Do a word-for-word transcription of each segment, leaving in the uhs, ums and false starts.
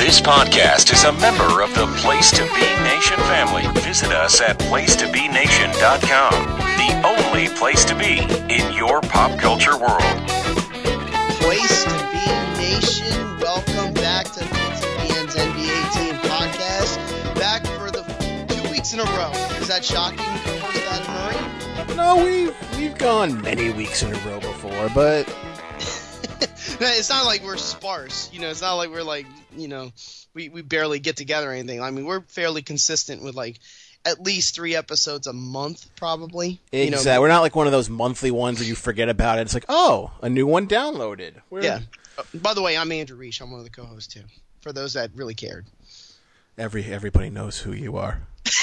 This podcast is a member of the Place to Be Nation family. Visit us at place to be nation dot com, the only place to be in your pop culture world. Place to Be Nation, welcome back to P T B N's N B A Team Podcast. Back for the two weeks in a row. Is that shocking? Was that annoying? No, we've, we've gone many weeks in a row before, but... It's not like we're sparse, you know, it's not like we're like, you know, we, we barely get together or anything. I mean, we're fairly consistent with like at least three episodes a month, probably. Exactly. You know, we're not like one of those monthly ones where you forget about it. It's like, oh, a new one downloaded. We're... Yeah. Uh, by the way, I'm Andrew Reich. I'm one of the co-hosts too, for those that really cared. Every Everybody knows who you are.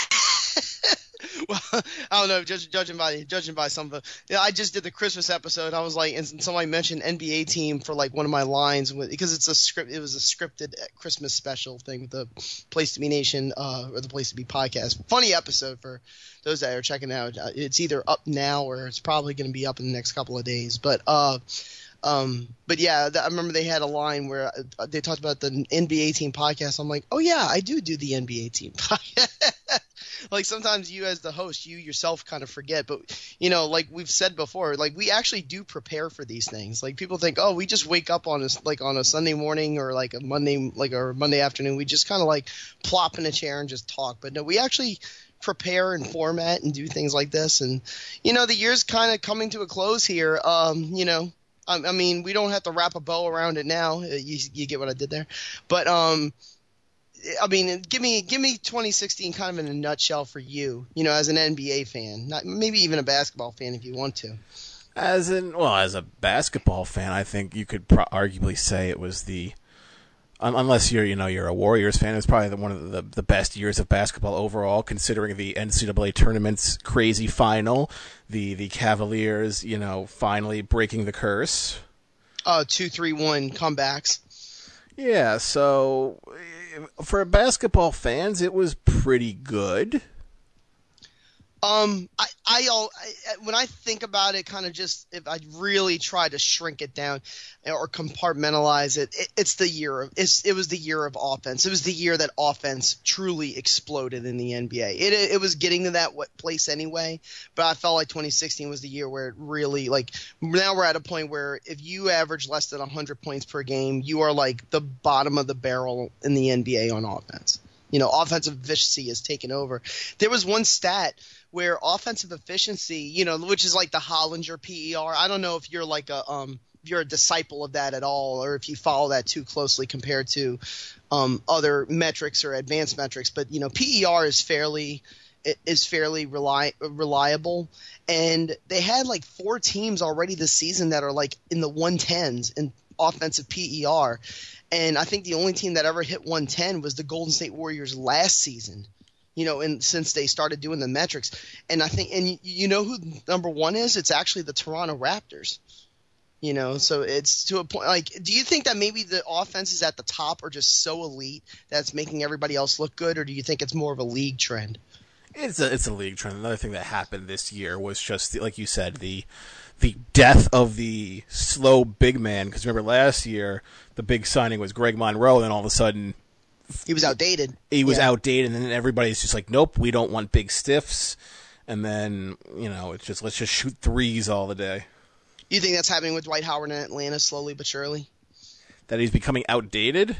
Well, I don't know. Judge, judging by judging by some of the, yeah, I just did the Christmas episode. I was like, and somebody mentioned N B A Team for like one of my lines with, because it's a script. It was a scripted Christmas special thing with the Place to Be Nation uh, or the Place to Be podcast. Funny episode for those that are checking out. It's either up now or it's probably going to be up in the next couple of days. But uh, um, but yeah, I remember they had a line where they talked about the N B A Team podcast. I'm like, oh yeah, I do do the N B A Team podcast. Like sometimes you as the host, you yourself kind of forget, but you know, like we've said before, like we actually do prepare for these things. Like people think, oh, we just wake up on a, like on a Sunday morning or like a Monday, like a Monday afternoon. We just kind of like plop in a chair and just talk. But no, we actually prepare and format and do things like this. And, you know, the year's kind of coming to a close here. Um, you know, I, I mean, we don't have to wrap a bow around it now. You, you get what I did there, but, um, I mean, give me give me twenty sixteen kind of in a nutshell for you, you know, as an N B A fan, not maybe even a basketball fan if you want to. As in, well, as a basketball fan, I think you could pro- arguably say it was the, um, unless you're, you know, you're a Warriors fan, it was probably the, one of the, the best years of basketball overall, considering the N C double A tournament's crazy final, the the Cavaliers, you know, finally breaking the curse. Uh, two, three, one comebacks. Yeah, so for basketball fans, it was pretty good. Um, I, I, all, I, when I think about it, kind of just if I really try to shrink it down or compartmentalize it, it, it's the year of it's, it was the year of offense. It was the year that offense truly exploded in the N B A. It, it was getting to that place anyway, but I felt like twenty sixteen was the year where it really, like, now we're at a point where if you average less than one hundred points per game, you are like the bottom of the barrel in the N B A on offense. You know, offensive efficiency has taken over. There was one stat where offensive efficiency, you know, which is like the Hollinger P E R. I don't know if you're like a um if you're a disciple of that at all, or if you follow that too closely compared to um other metrics or advanced metrics. But you know, P E R is fairly is fairly reli- reliable, and they had like four teams already this season that are like in the one tens in offensive P E R. And I think the only team that ever hit one ten was the Golden State Warriors last season, you know, and since they started doing the metrics. And I think, and you know who number one is? It's actually the Toronto Raptors, you know, so it's to a point. Like, do you think that maybe the offenses at the top are just so elite that's making everybody else look good? Or do you think it's more of a league trend? It's a, it's a league trend. Another thing that happened this year was just, the, like you said, the the death of the slow big man. Because remember last year, the big signing was Greg Monroe, and then all of a sudden he was outdated. He was yeah. outdated, and then everybody's just like, nope, we don't want big stiffs. And then, you know, it's just, let's just shoot threes all the day. You think that's happening with Dwight Howard in Atlanta slowly but surely? That he's becoming outdated?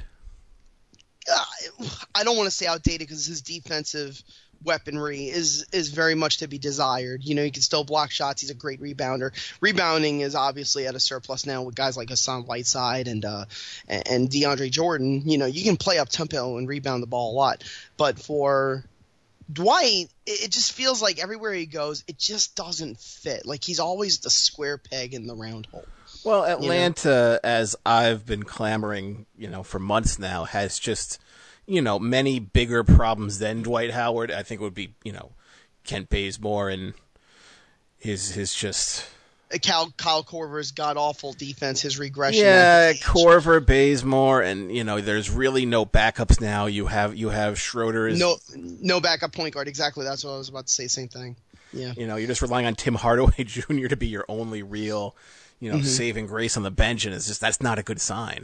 Uh, I don't want to say outdated because his defensive weaponry is is very much to be desired. You know, he can still block shots. He's a great rebounder. Rebounding is obviously at a surplus now with guys like Hassan Whiteside and uh, and DeAndre Jordan. You know, you can play up tempo and rebound the ball a lot. But for Dwight, it, it just feels like everywhere he goes, it just doesn't fit. Like he's always the square peg in the round hole. Well, Atlanta, you know? As I've been clamoring, you know, for months now, has just, you know, many bigger problems than Dwight Howard. I think it would be, you know, Kent Bazemore and his his just Kyle Kyle Korver's god awful defense, his regression. Yeah, Korver, Bazemore, and you know, there's really no backups now. You have you have Schroeder. Is, no no backup point guard. Exactly, that's what I was about to say. Same thing. Yeah. You know, you're just relying on Tim Hardaway Junior to be your only real, you know, mm-hmm. saving grace on the bench, and it's just that's not a good sign.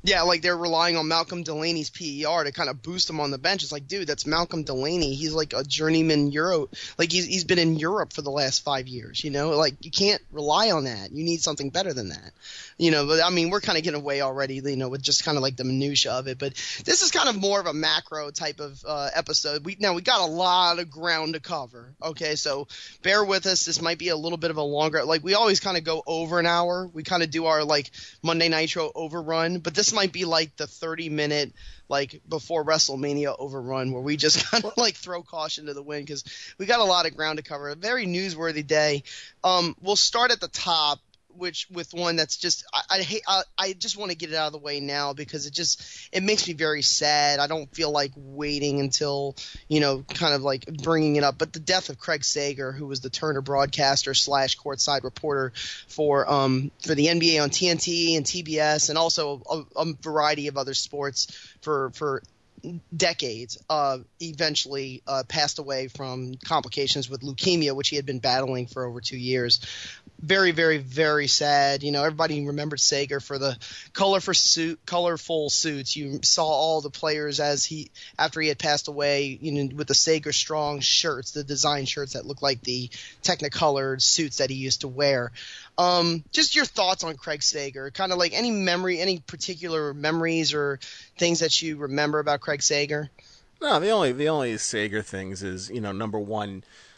Yeah, like they're relying on Malcolm Delaney's P E R to kind of boost him on the bench. It's like, dude, that's Malcolm Delaney. He's like a journeyman Euro. Like he's he's been in Europe for the last five years. You know, like you can't rely on that. You need something better than that. You know, but I mean, we're kind of getting away already. You know, with just kind of like the minutia of it. But this is kind of more of a macro type of uh, episode. We now we got a lot of ground to cover. Okay, so bear with us. This might be a little bit of a longer. Like we always kind of go over an hour. We kind of do our like Monday Nitro overrun, but this might be like the thirty minute like before WrestleMania overrun where we just kind of like throw caution to the wind because we got a lot of ground to cover. A very newsworthy day. Um, we'll start at the top, which with one that's just I, I hate I, I just want to get it out of the way now because it just it makes me very sad. I don't feel like waiting until, you know, kind of like bringing it up. But the death of Craig Sager, who was the Turner broadcaster slash courtside reporter for um for the N B A on T N T and T B S and also a, a variety of other sports for for decades, uh, eventually uh, passed away from complications with leukemia, which he had been battling for over two years. Very, very, very sad. You know, everybody remembered Sager for the colorful suit, colorful suits. You saw all the players as he after he had passed away, you know, with the Sager Strong shirts, the design shirts that look like the Technicolored suits that he used to wear. Um, just your thoughts on Craig Sager, kind of like any memory, any particular memories or things that you remember about Craig Sager? No, the only the only Sager things is, you know, number one,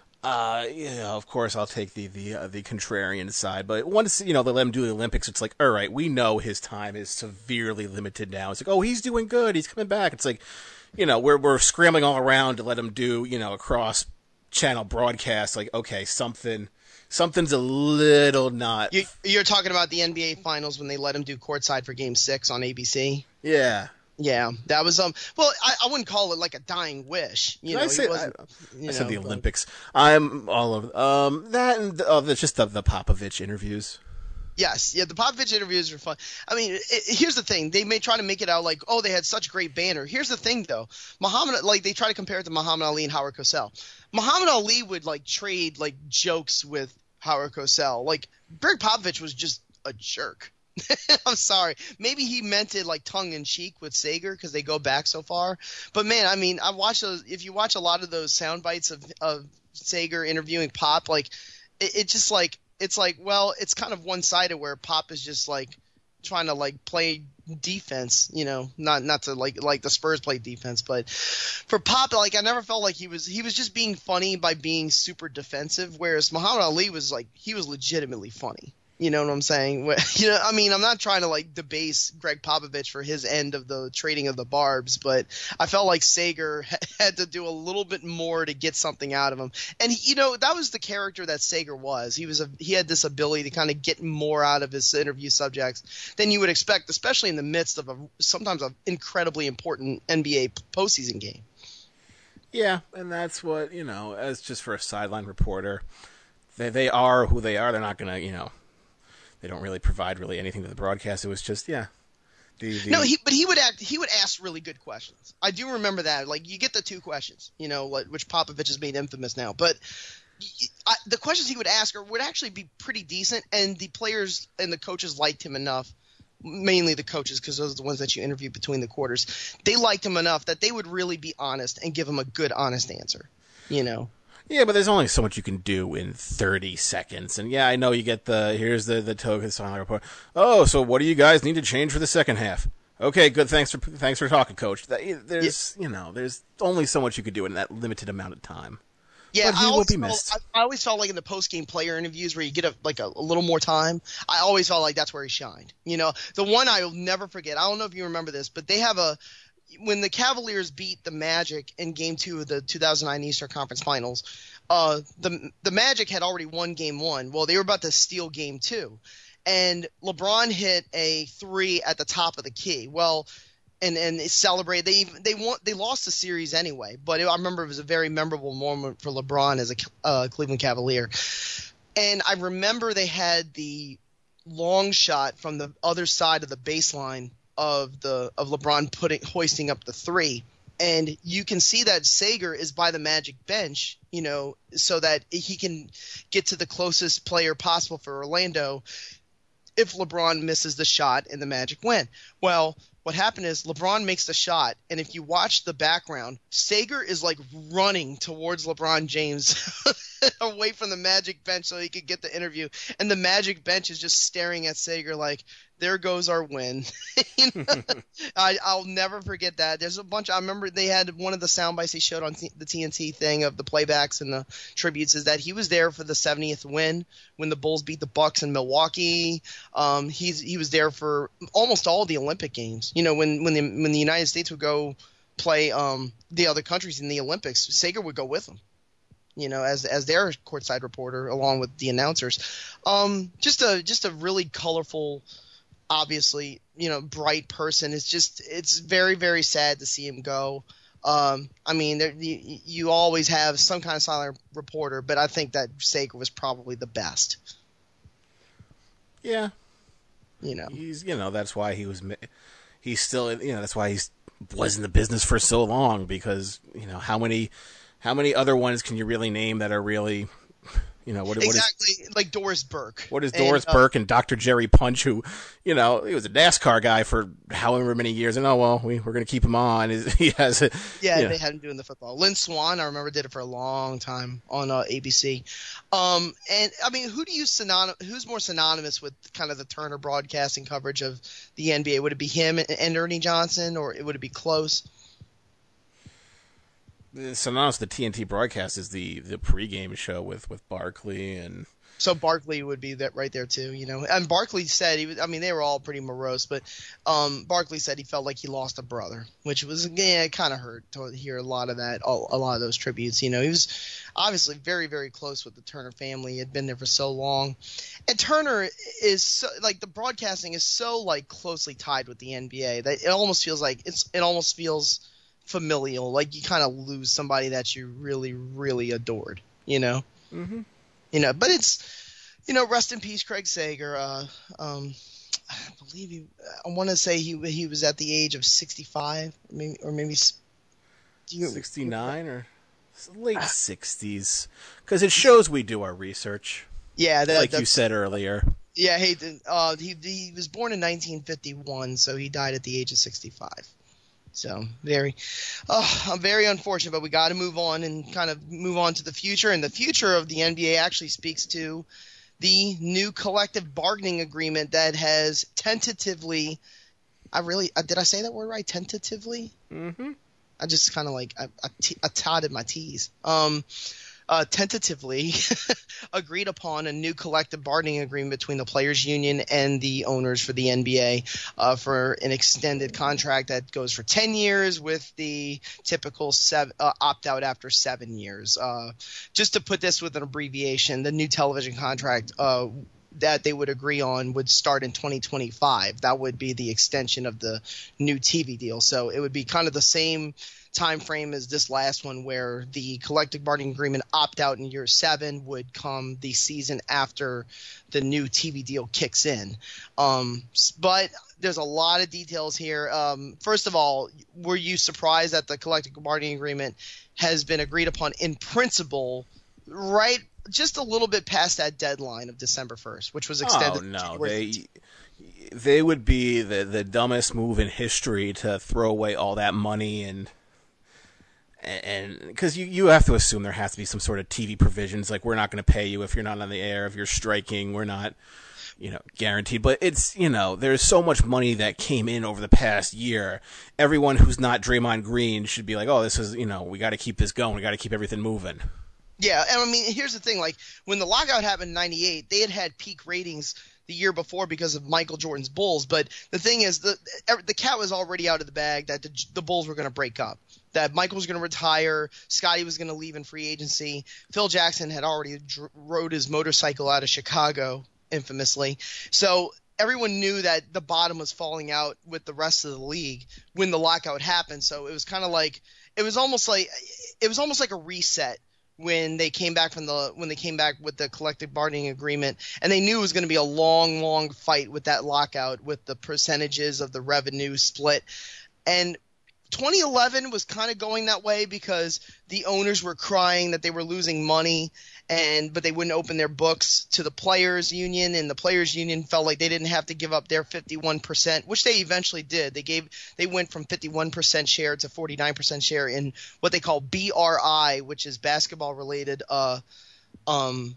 uh, yeah, of course I'll take the the uh, the contrarian side, but once, you know, they let him do the Olympics, it's like, all right, we know his time is severely limited now. It's like, oh, he's doing good, he's coming back. It's like, you know, we're we're scrambling all around to let him do, you know, a cross channel broadcast. Like, okay, something. Something's a little not. You, you're talking about the N B A Finals when they let him do courtside for Game Six on A B C. Yeah, yeah, that was um. Well, I, I wouldn't call it like a dying wish. You Did know, I say, I, I, you I said know, the but, Olympics. I'm all of um that and oh, that's just the, the Popovich interviews. Yes, yeah, the Popovich interviews are fun. I mean, it, it, here's the thing: they may try to make it out like, oh, they had such great banner. Here's the thing, though: Muhammad, like, they try to compare it to Muhammad Ali and Howard Cosell. Muhammad Ali would like trade like jokes with Howard Cosell. Like, Greg Popovich was just a jerk. I'm sorry. Maybe he meant it like tongue in cheek with Sager because they go back so far. But man, I mean, I watched those. If you watch a lot of those sound bites of of Sager interviewing Pop, like it, it just like. It's like, well, it's kind of one-sided where Pop is just like trying to like play defense, you know, not not to like like the Spurs play defense, but for Pop, like I never felt like he was he was just being funny by being super defensive, whereas Muhammad Ali was like he was legitimately funny. You know what I'm saying? You know, I mean, I'm not trying to like debase Greg Popovich for his end of the trading of the barbs, but I felt like Sager had to do a little bit more to get something out of him. And he, you know, that was the character that Sager was. He was a he had this ability to kind of get more out of his interview subjects than you would expect, especially in the midst of a sometimes an incredibly important N B A postseason game. Yeah, and that's what, you know, as just for a sideline reporter, they they are who they are. They're not gonna, you know. They don't really provide really anything to the broadcast. It was just, yeah. The, the... No, he, but he would act. He would ask really good questions. I do remember that. Like, you get the two questions, you know, which Popovich has made infamous now. But I, the questions he would ask are, would actually be pretty decent, and the players and the coaches liked him enough. Mainly the coaches, because those are the ones that you interview between the quarters. They liked him enough that they would really be honest and give him a good, honest answer. You know. Yeah, but there's only so much you can do in thirty seconds. And yeah, I know you get the, here's the, the token silent report. Oh, so what do you guys need to change for the second half? Okay, good. Thanks for, thanks for talking, coach. There's, yeah. you know, there's only so much you could do in that limited amount of time. Yeah, but he I, will always be felt, missed. I, I always felt like in the post-game player interviews where you get a, like a, a little more time, I always felt like that's where he shined. You know, the one I'll never forget, I don't know if you remember this, but they have a, when the Cavaliers beat the Magic in Game Two of the two thousand nine Eastern Conference Finals, uh, the the Magic had already won Game One. Well, they were about to steal Game Two, and LeBron hit a three at the top of the key. Well, and and they celebrated. They they won. They lost the series anyway, but it, I remember it was a very memorable moment for LeBron as a uh, Cleveland Cavalier. And I remember they had the long shot from the other side of the baseline of the of LeBron putting hoisting up the three, and you can see that Sager is by the Magic bench, you know, so that he can get to the closest player possible for Orlando if LeBron misses the shot and the Magic win. Well, what happened is LeBron makes the shot, and if you watch the background, Sager is like running towards LeBron James away from the Magic bench so he could get the interview, and the Magic bench is just staring at Sager like, there goes our win. You know? I, I'll never forget that. There's a bunch. I remember they had one of the sound bites he showed on T- the T N T thing of the playbacks and the tributes is that he was there for the seventieth win when the Bulls beat the Bucks in Milwaukee. Um, he's he was there for almost all the Olympic games. You know, when when the when the United States would go play um, the other countries in the Olympics, Sager would go with them. You know, as as their courtside reporter along with the announcers. Um, just a just a really colorful, obviously, you know, bright person. It's just, it's very, very sad to see him go. Um, I mean, there, you, you always have some kind of silent reporter, but I think that Sager was probably the best. Yeah. You know, he's, you know, that's why he was, he's still, you know, that's why he's was in the business for so long because, you know, how many, how many other ones can you really name that are really, you know, what, exactly what is, like Doris Burke. What is Doris and, uh, Burke and Doctor Jerry Punch, who, you know, he was a NASCAR guy for however many years, and oh well, we we're gonna keep him on. He has, a, yeah, you know. They had him doing the football. Lynn Swan, I remember, did it for a long time on uh, A B C. Um, and I mean, who do you synonym? Who's more synonymous with kind of the Turner broadcasting coverage of the N B A? Would it be him and Ernie Johnson, or would it be close? Synonymous with the T N T broadcast is the, the pregame show with, with Barkley and so Barkley would be that right there too, you know. And Barkley said he was. I mean, they were all pretty morose, but um, Barkley said he felt like he lost a brother, which was yeah, it kind of hurt to hear a lot of that, a lot of those tributes. You know, he was obviously very, very close with the Turner family. He had been there for so long, and Turner is so, like the broadcasting is so like closely tied with the N B A that it almost feels like it's it almost feels familial, like you kind of lose somebody that you really, really adored, you know. Mm-hmm. You know, but it's, you know, rest in peace, Craig Sager. Uh, um, I believe he. I want to say he he was at the age of sixty-five, or maybe or maybe sixty-nine or late sixties, because it shows we do our research. Yeah, that, like you said earlier. Yeah, he uh, he he was born in nineteen fifty-one, so he died at the age of sixty-five. So very, uh, very unfortunate, but we got to move on and kind of move on to the future. And the future of the N B A actually speaks to the new collective bargaining agreement that has tentatively, I really, uh, did I say that word right? Tentatively? Mm-hmm. I just kind of like, I, I, t- I totted my T's. Um, Uh, tentatively agreed upon a new collective bargaining agreement between the players' union and the owners for the N B A uh, for an extended contract that goes for ten years with the typical seven, uh, opt-out after seven years. Uh, just to put this with an abbreviation, the new television contract uh, that they would agree on would start in twenty twenty-five. That would be the extension of the new T V deal. So it would be kind of the same time frame as this last one, where the collective bargaining agreement opt out in year seven would come the season after the new T V deal kicks in. Um, but there's a lot of details here. Um, first of all, were you surprised that the collective bargaining agreement has been agreed upon in principle, right? Just a little bit past that deadline of December first, which was extended. Oh no, they they would be the the dumbest move in history to throw away all that money and. And because you, you have to assume there has to be some sort of T V provisions, like we're not going to pay you if you're not on the air, if you're striking, we're not, you know, guaranteed. But it's, you know, there's so much money that came in over the past year. Everyone who's not Draymond Green should be like, oh, this is, you know, we got to keep this going. We got to keep everything moving. Yeah, and I mean, here's the thing. Like, when the lockout happened in ninety-eight, they had had peak ratings the year before because of Michael Jordan's Bulls. But the thing is, the the cat was already out of the bag that the, the Bulls were going to break up, that Michael was going to retire, Scottie was going to leave in free agency. Phil Jackson had already dr- rode his motorcycle out of Chicago, infamously. So everyone knew that the bottom was falling out with the rest of the league when the lockout happened. So it was kind of like – it was almost like it was almost like a reset when they came back from the when they came back with the collective bargaining agreement, and they knew it was going to be a long, long fight with that lockout, with the percentages of the revenue split. And twenty eleven was kind of going that way because the owners were crying that they were losing money, and but they wouldn't open their books to the players union, and the players union felt like they didn't have to give up their fifty-one percent, which they eventually did. They gave they went from fifty-one percent share to forty-nine percent share in what they call B R I, which is basketball related uh um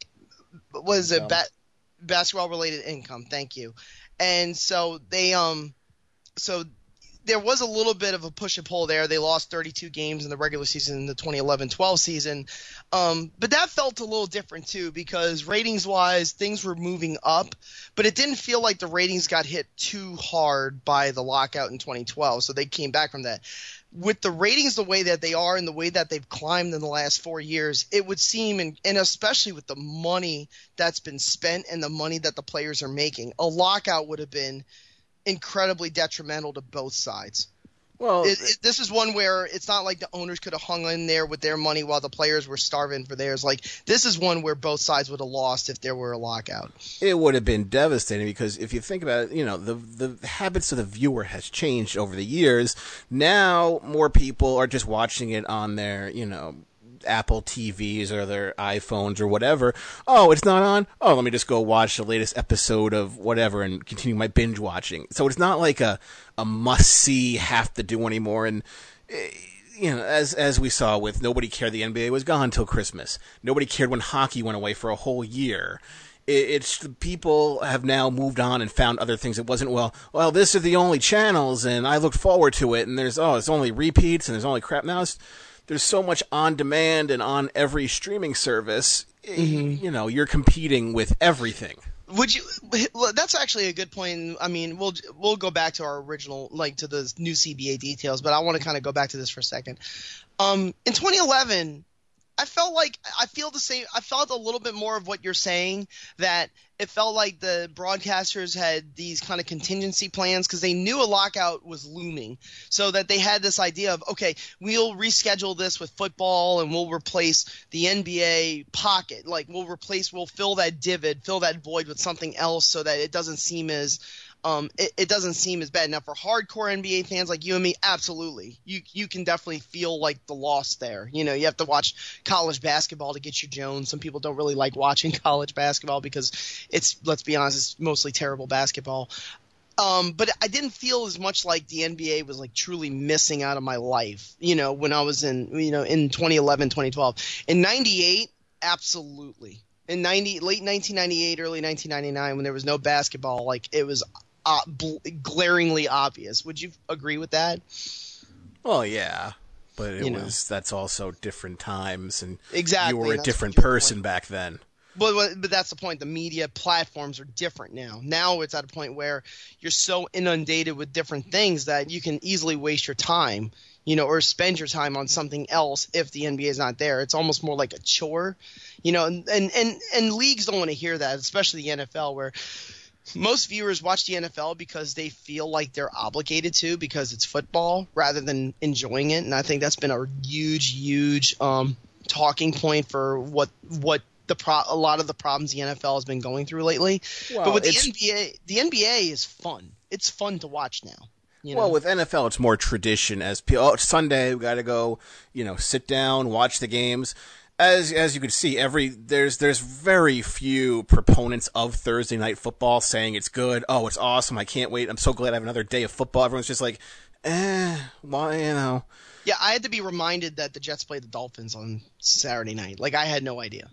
what is it ba- basketball related income. Thank you. And so they um so there was a little bit of a push and pull there. They lost thirty-two games in the regular season in the twenty eleven twelve season. Um, but that felt a little different too because ratings-wise, things were moving up, but it didn't feel like the ratings got hit too hard by the lockout in twenty twelve, so they came back from that. With the ratings the way that they are and the way that they've climbed in the last four years, it would seem, and, and especially with the money that's been spent and the money that the players are making, a lockout would have been incredibly detrimental to both sides. Well, it, it, this is one where it's not like the owners could have hung in there with their money while the players were starving for theirs. Like, this is one where both sides would have lost if there were a lockout. It would have been devastating because if you think about it, you know, the the habits of the viewer has changed over the years. Now more people are just watching it on their, you know, Apple T Vs or their iPhones or whatever. Oh, it's not on? Oh, let me just go watch the latest episode of whatever and continue my binge watching. So it's not like a, a must-see, have to do anymore. And, you know, as as we saw with nobody cared the N B A was gone till Christmas. Nobody cared when hockey went away for a whole year. It's people have now moved on and found other things. It wasn't, well, well, this are the only channels and I looked forward to it. And there's, oh, it's only repeats and there's only crap. Now it's, there's so much on demand and on every streaming service, mm-hmm. you know, you're competing with everything. Would you, that's actually a good point. I mean, we'll, we'll go back to our original, like to the new C B A details, but I want to kind of go back to this for a second. Um, in twenty eleven, I felt like I feel the same. I felt a little bit more of what you're saying, that it felt like the broadcasters had these kind of contingency plans because they knew a lockout was looming, so that they had this idea of, okay, we'll reschedule this with football and we'll replace the N B A pocket. Like we'll replace, we'll fill that divot, fill that void with something else so that it doesn't seem as Um, it, it doesn't seem as bad. Now, for hardcore N B A fans like you and me, absolutely. You you can definitely feel like the loss there. You know, you have to watch college basketball to get your Jones. Some people don't really like watching college basketball because it's, let's be honest, it's mostly terrible basketball. Um, but I didn't feel as much like the N B A was like truly missing out of my life, you know, when I was in, you know, in twenty eleven, twenty twelve. In ninety-eight, absolutely. In ninety, late nineteen ninety-eight, early nineteen ninety-nine, when there was no basketball, like it was Uh, bl- glaringly obvious. Would you agree with that? Well, yeah, but it you was know. that's also different times, and exactly, you were a that's different person point. back then. But but that's the point. The media platforms are different now. Now it's at a point where you're so inundated with different things that you can easily waste your time, you know, or spend your time on something else if the N B A is not there. It's almost more like a chore, you know, and and and, and leagues don't want to hear that, especially the N F L, where most viewers watch the N F L because they feel like they're obligated to, because it's football, rather than enjoying it. And I think that's been a huge, huge um, talking point for what what the pro- a lot of the problems the N F L has been going through lately. Well, but with the N B A, the N B A is fun. It's fun to watch now. You know? Well, with N F L, it's more tradition. As oh, it's Sunday, we got to go, you know, sit down, watch the games. As as you can see, every there's there's very few proponents of Thursday night football saying it's good. Oh, it's awesome! I can't wait! I'm so glad I have another day of football. Everyone's just like, eh, why, you know? Yeah, I had to be reminded that the Jets played the Dolphins on Saturday night. Like, I had no idea.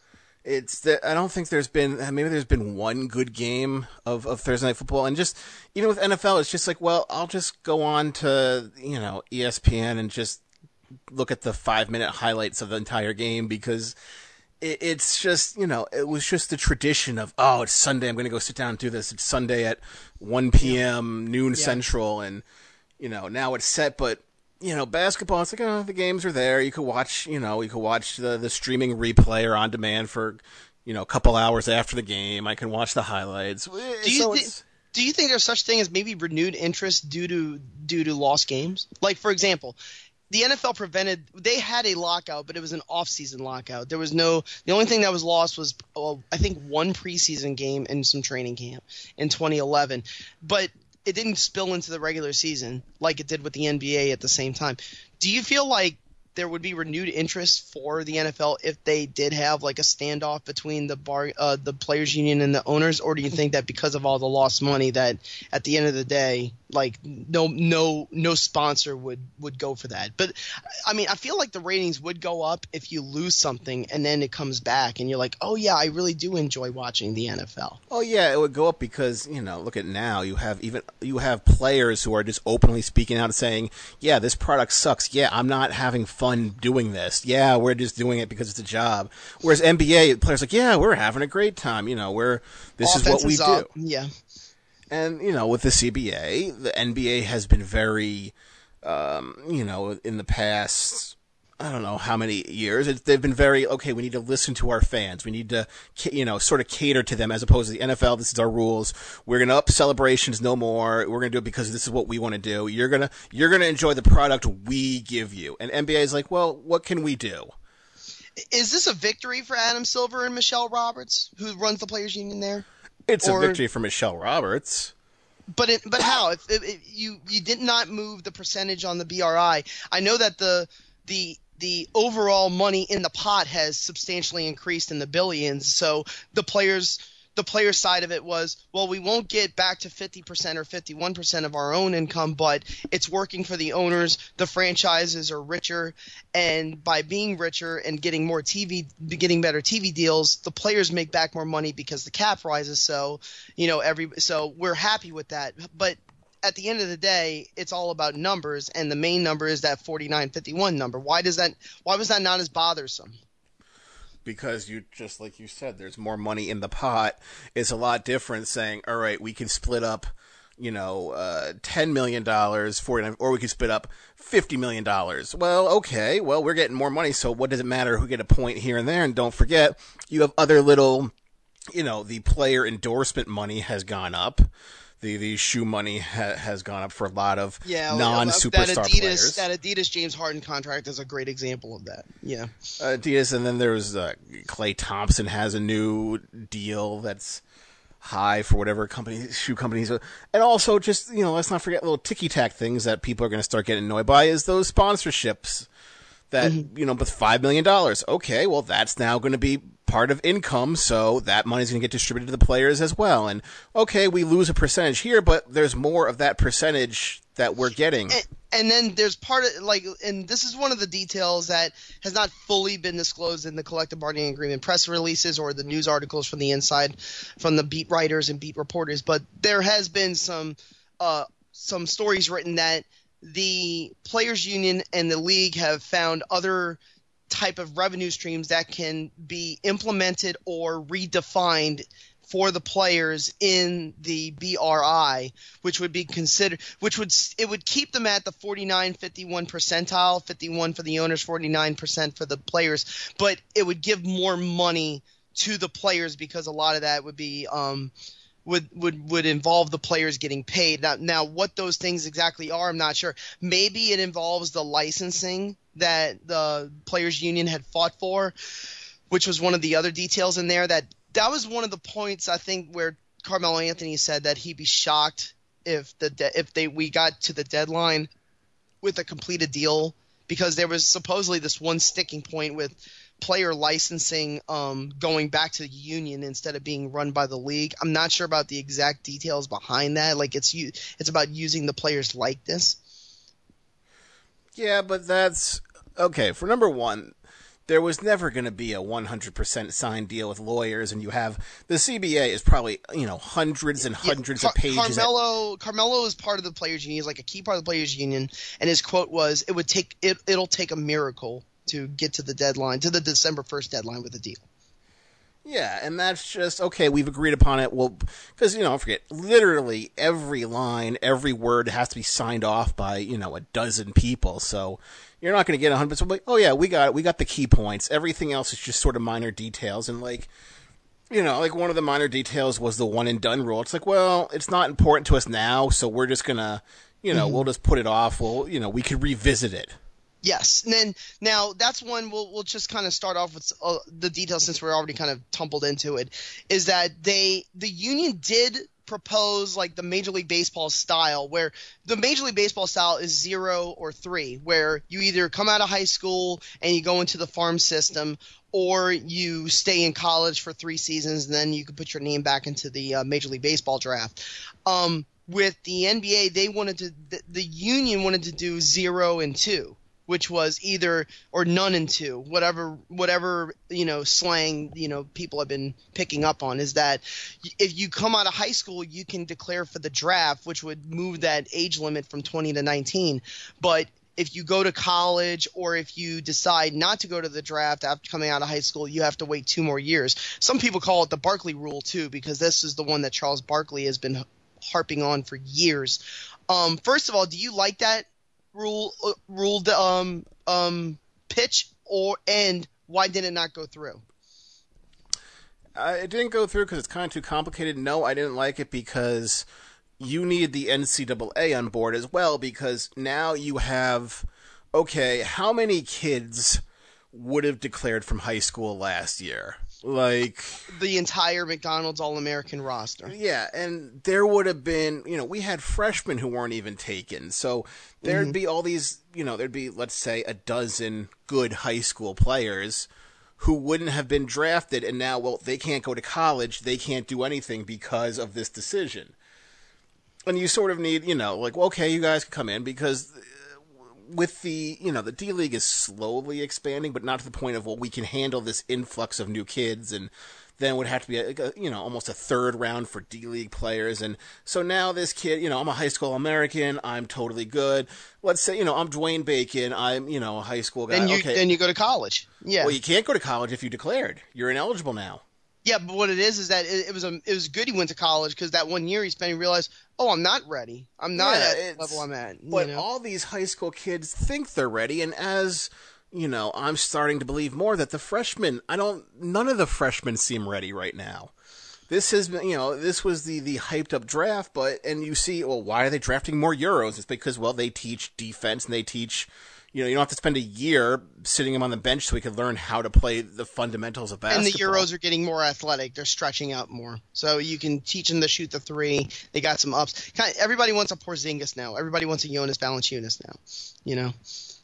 It's that I don't think there's been maybe there's been one good game of, of Thursday night football, and just even with N F L, it's just like, well, I'll just go on to, you know, E S P N and just look at the five minute highlights of the entire game, because it, it's just, you know, it was just the tradition of, oh, it's Sunday, I'm going to go sit down and do this. It's Sunday at one p.m. noon yeah. Central, and, you know, now it's set, but, you know, basketball, it's like, oh, the games are there. You could watch, you know, you could watch the, the streaming replay or on demand for, you know, a couple hours after the game. I can watch the highlights. Do you so think, do you think there's such thing as maybe renewed interest due to due to lost games? Like, for example, the N F L prevented – they had a lockout, but it was an off-season lockout. There was no – the only thing that was lost was, well, I think, one preseason game and some training camp in twenty eleven. But it didn't spill into the regular season like it did with the N B A at the same time. Do you feel like there would be renewed interest for the N F L if they did have like a standoff between the bar, uh, the players union and the owners, or do you think that because of all the lost money that at the end of the day, like no no no sponsor would, would go for that? But I mean, I feel like the ratings would go up if you lose something and then it comes back and you're like, oh yeah, I really do enjoy watching the N F L. Oh yeah, it would go up because, you know, look at now, you have even you have players who are just openly speaking out and saying, yeah, this product sucks. Yeah, I'm not having fun doing this. Yeah, we're just doing it because it's a job. Whereas N B A players are like, yeah, we're having a great time. You know, we're this Offense is what we is do. up. Yeah. And, you know, with the C B A, the N B A has been very, um, you know, in the past, I don't know how many years, it, they've been very, okay, we need to listen to our fans. We need to, you know, sort of cater to them as opposed to the N F L. This is our rules. We're going to up celebrations no more. We're going to do it because this is what we want to do. You're going to, you're going to enjoy the product we give you. And N B A is like, well, what can we do? Is this a victory for Adam Silver and Michelle Roberts, who runs the players union there? It's or, a victory for Michelle Roberts. But it, but how? If, if, if you you did not move the percentage on the B R I, I know that the the the overall money in the pot has substantially increased in the billions. So the players the player side of it was, well, we won't get back to fifty percent or fifty-one percent of our own income, but it's working for the owners. The franchises are richer, and by being richer and getting more T V, getting better T V deals, the players make back more money because the cap rises. So, you know, every so we're happy with that. But at the end of the day, it's all about numbers, and the main number is that forty-nine fifty-one number. Why does that? Why was that not as bothersome? Because you just like you said, there's more money in the pot. It's a lot different saying, all right, we can split up, you know, uh, ten million dollars, forty-nine, or we can split up fifty million dollars. Well, okay, well, we're getting more money, so what does it matter who get a point here and there? And don't forget, you have other little, you know, the player endorsement money has gone up. The, the shoe money ha- has gone up for a lot of yeah, non-superstar that Adidas, players. That Adidas James Harden contract is a great example of that. Yeah, Adidas, and then there's uh, Klay Thompson has a new deal that's high for whatever company, shoe companies. And also, just, you know, let's not forget little ticky-tack things that people are going to start getting annoyed by is those sponsorships that, mm-hmm. you know, with five million dollars. Okay, well, that's now going to be part of income, so that money's going to get distributed to the players as well. And, okay, we lose a percentage here, but there's more of that percentage that we're getting. And, and then there's part of, like, and this is one of the details that has not fully been disclosed in the collective bargaining agreement press releases or the news articles from the inside, from the beat writers and beat reporters, but there has been some uh, some stories written that the players union and the league have found other type of revenue streams that can be implemented or redefined for the players in the B R I, which would be considered, which would, it would keep them at the forty-nine fifty-one percentile, fifty-one for the owners, forty-nine percent for the players, but it would give more money to the players because a lot of that would be, um, would, would, would involve the players getting paid. Now, now, what those things exactly are, I'm not sure. Maybe it involves the licensing that the players union had fought for, which was one of the other details in there. That that was one of the points, I think, where Carmelo Anthony said that he'd be shocked if the de- if they we got to the deadline with a completed deal, because there was supposedly this one sticking point with player licensing um, going back to the union instead of being run by the league. I'm not sure about the exact details behind that. Like it's it's about using the players' likeness. Yeah, but that's okay. For number one, there was never going to be a one hundred percent signed deal with lawyers, and you have the C B A is probably, you know, hundreds and hundreds yeah, Car- of pages. Carmelo, at- Carmelo is part of the players' union. He's like a key part of the players' union, and his quote was, "It would take it. It'll take a miracle to get to the deadline, to the December first deadline with a deal." Yeah, and that's just, okay, we've agreed upon it. Well, because, you know, don't forget, literally every line, every word has to be signed off by, you know, a dozen people. So you're not going to get one hundred percent. Like, oh, yeah, we got it. We got the key points. Everything else is just sort of minor details. And, like, you know, like one of the minor details was the one and done rule. It's like, well, it's not important to us now, so we're just going to, you know, mm-hmm. we'll just put it off. Well, you know, we could revisit it. Yes, and then now that's one we'll we'll just kind of start off with uh, the details since we're already kind of tumbled into it. Is that they the union did propose like the Major League Baseball style, where the Major League Baseball style is zero or three, where you either come out of high school and you go into the farm system, or you stay in college for three seasons and then you can put your name back into the uh, Major League Baseball draft. Um, with the N B A, they wanted to the, the union wanted to do zero and two, which was either or none and two, whatever whatever you know slang you know people have been picking up on, is that if you come out of high school, you can declare for the draft, which would move that age limit from twenty to nineteen. But if you go to college, or if you decide not to go to the draft after coming out of high school, you have to wait two more years. Some people call it the Barkley rule too, because this is the one that Charles Barkley has been harping on for years. Um, first of all, do you like that rule uh, ruled um um pitch, or and why did it not go through? Uh, it didn't go through because it's kind of too complicated. No, I didn't like it because you need the N C double A on board as well, because now you have, okay, how many kids would have declared from high school last year? Like the entire McDonald's All-American roster. Yeah, and there would have been, you know, we had freshmen who weren't even taken. So there'd mm-hmm. be all these, you know, there'd be, let's say, a dozen good high school players who wouldn't have been drafted, and now, well, they can't go to college, they can't do anything because of this decision. And you sort of need, you know, like, well, okay, you guys can come in, because with the, you know, the D-League is slowly expanding, but not to the point of, well, we can handle this influx of new kids, and then it would have to be, a, a, you know, almost a third round for D-League players. And so now this kid, you know, I'm a high school American, I'm totally good. Let's say, you know, I'm Dwayne Bacon, I'm, you know, a high school guy. Then you, okay. then you go to college. Yeah. Well, you can't go to college if you declared. You're ineligible now. Yeah, but what it is is that it, it was a it was good he went to college, because that one year he spent, he realized, oh, I'm not ready. I'm not yeah, at the level I'm at. But you know? all these high school kids think they're ready, and as you know, I'm starting to believe more that the freshmen, I don't, none of the freshmen seem ready right now. This has been, you know, this was the, the hyped up draft, but, and you see, well, why are they drafting more Euros? It's because, well, they teach defense and they teach, you know, you don't have to spend a year sitting him on the bench so he could learn how to play the fundamentals of basketball. And the Euros are getting more athletic. They're stretching out more. So you can teach them to shoot the three. They got some ups. Kind of, everybody wants a Porzingis now. Everybody wants a Jonas Valanciunas now, you know.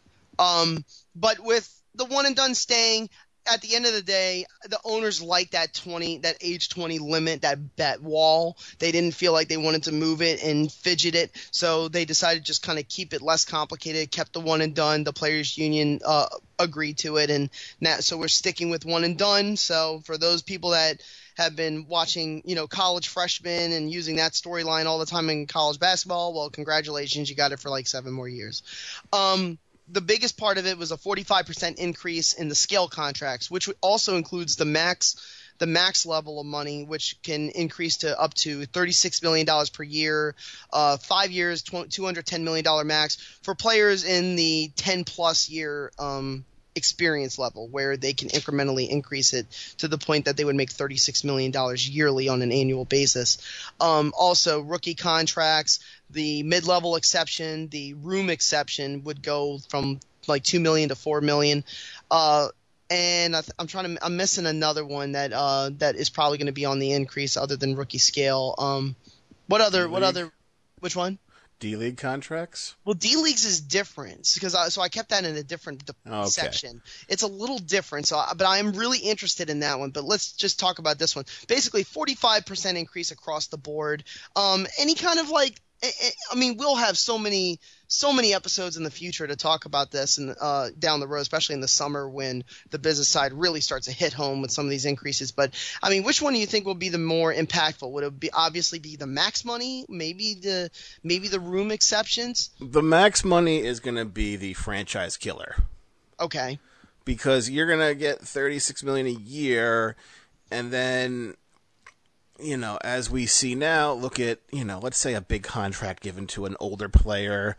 Um, but with the one and done staying, at the end of the day, the owners like that twenty, that age twenty limit, that that wall. They didn't feel like they wanted to move it and fidget it, so they decided to just kind of keep it less complicated. Kept the one and done. The players' union uh, agreed to it, and now so we're sticking with one and done. So for those people that have been watching, you know, college freshmen and using that storyline all the time in college basketball, well, congratulations, you got it for like seven more years. Um, The biggest part of it was a forty-five percent increase in the scale contracts, which also includes the max the max level of money, which can increase to up to thirty-six million dollars per year, uh, five years, two hundred ten million dollars max for players in the ten-plus year um, experience level, where they can incrementally increase it to the point that they would make thirty-six million dollars yearly on an annual basis. Um, also, rookie contracts, the mid-level exception, the room exception would go from like two million dollars to four million dollars. Uh, and I th- I'm trying to – I'm missing another one that uh, that is probably going to be on the increase other than rookie scale. Um, what other – what other – which one? D-League contracts? Well, D-Leagues is different, because I, so I kept that in a different de- okay. section. It's a little different, so I, but I am really interested in that one. But let's just talk about this one. Basically, forty-five percent increase across the board. Um, any kind of like – I mean, we'll have so many so many episodes in the future to talk about this and uh, down the road, especially in the summer when the business side really starts to hit home with some of these increases. But, I mean, which one do you think will be the more impactful? Would it be obviously be the max money, maybe the maybe the room exceptions? The max money is going to be the franchise killer. Okay. Because you're going to get thirty-six million dollars a year, and then – you know, as we see now, look at, you know, let's say a big contract given to an older player,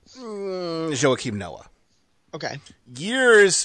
mm, Joakim Noah. Okay. Years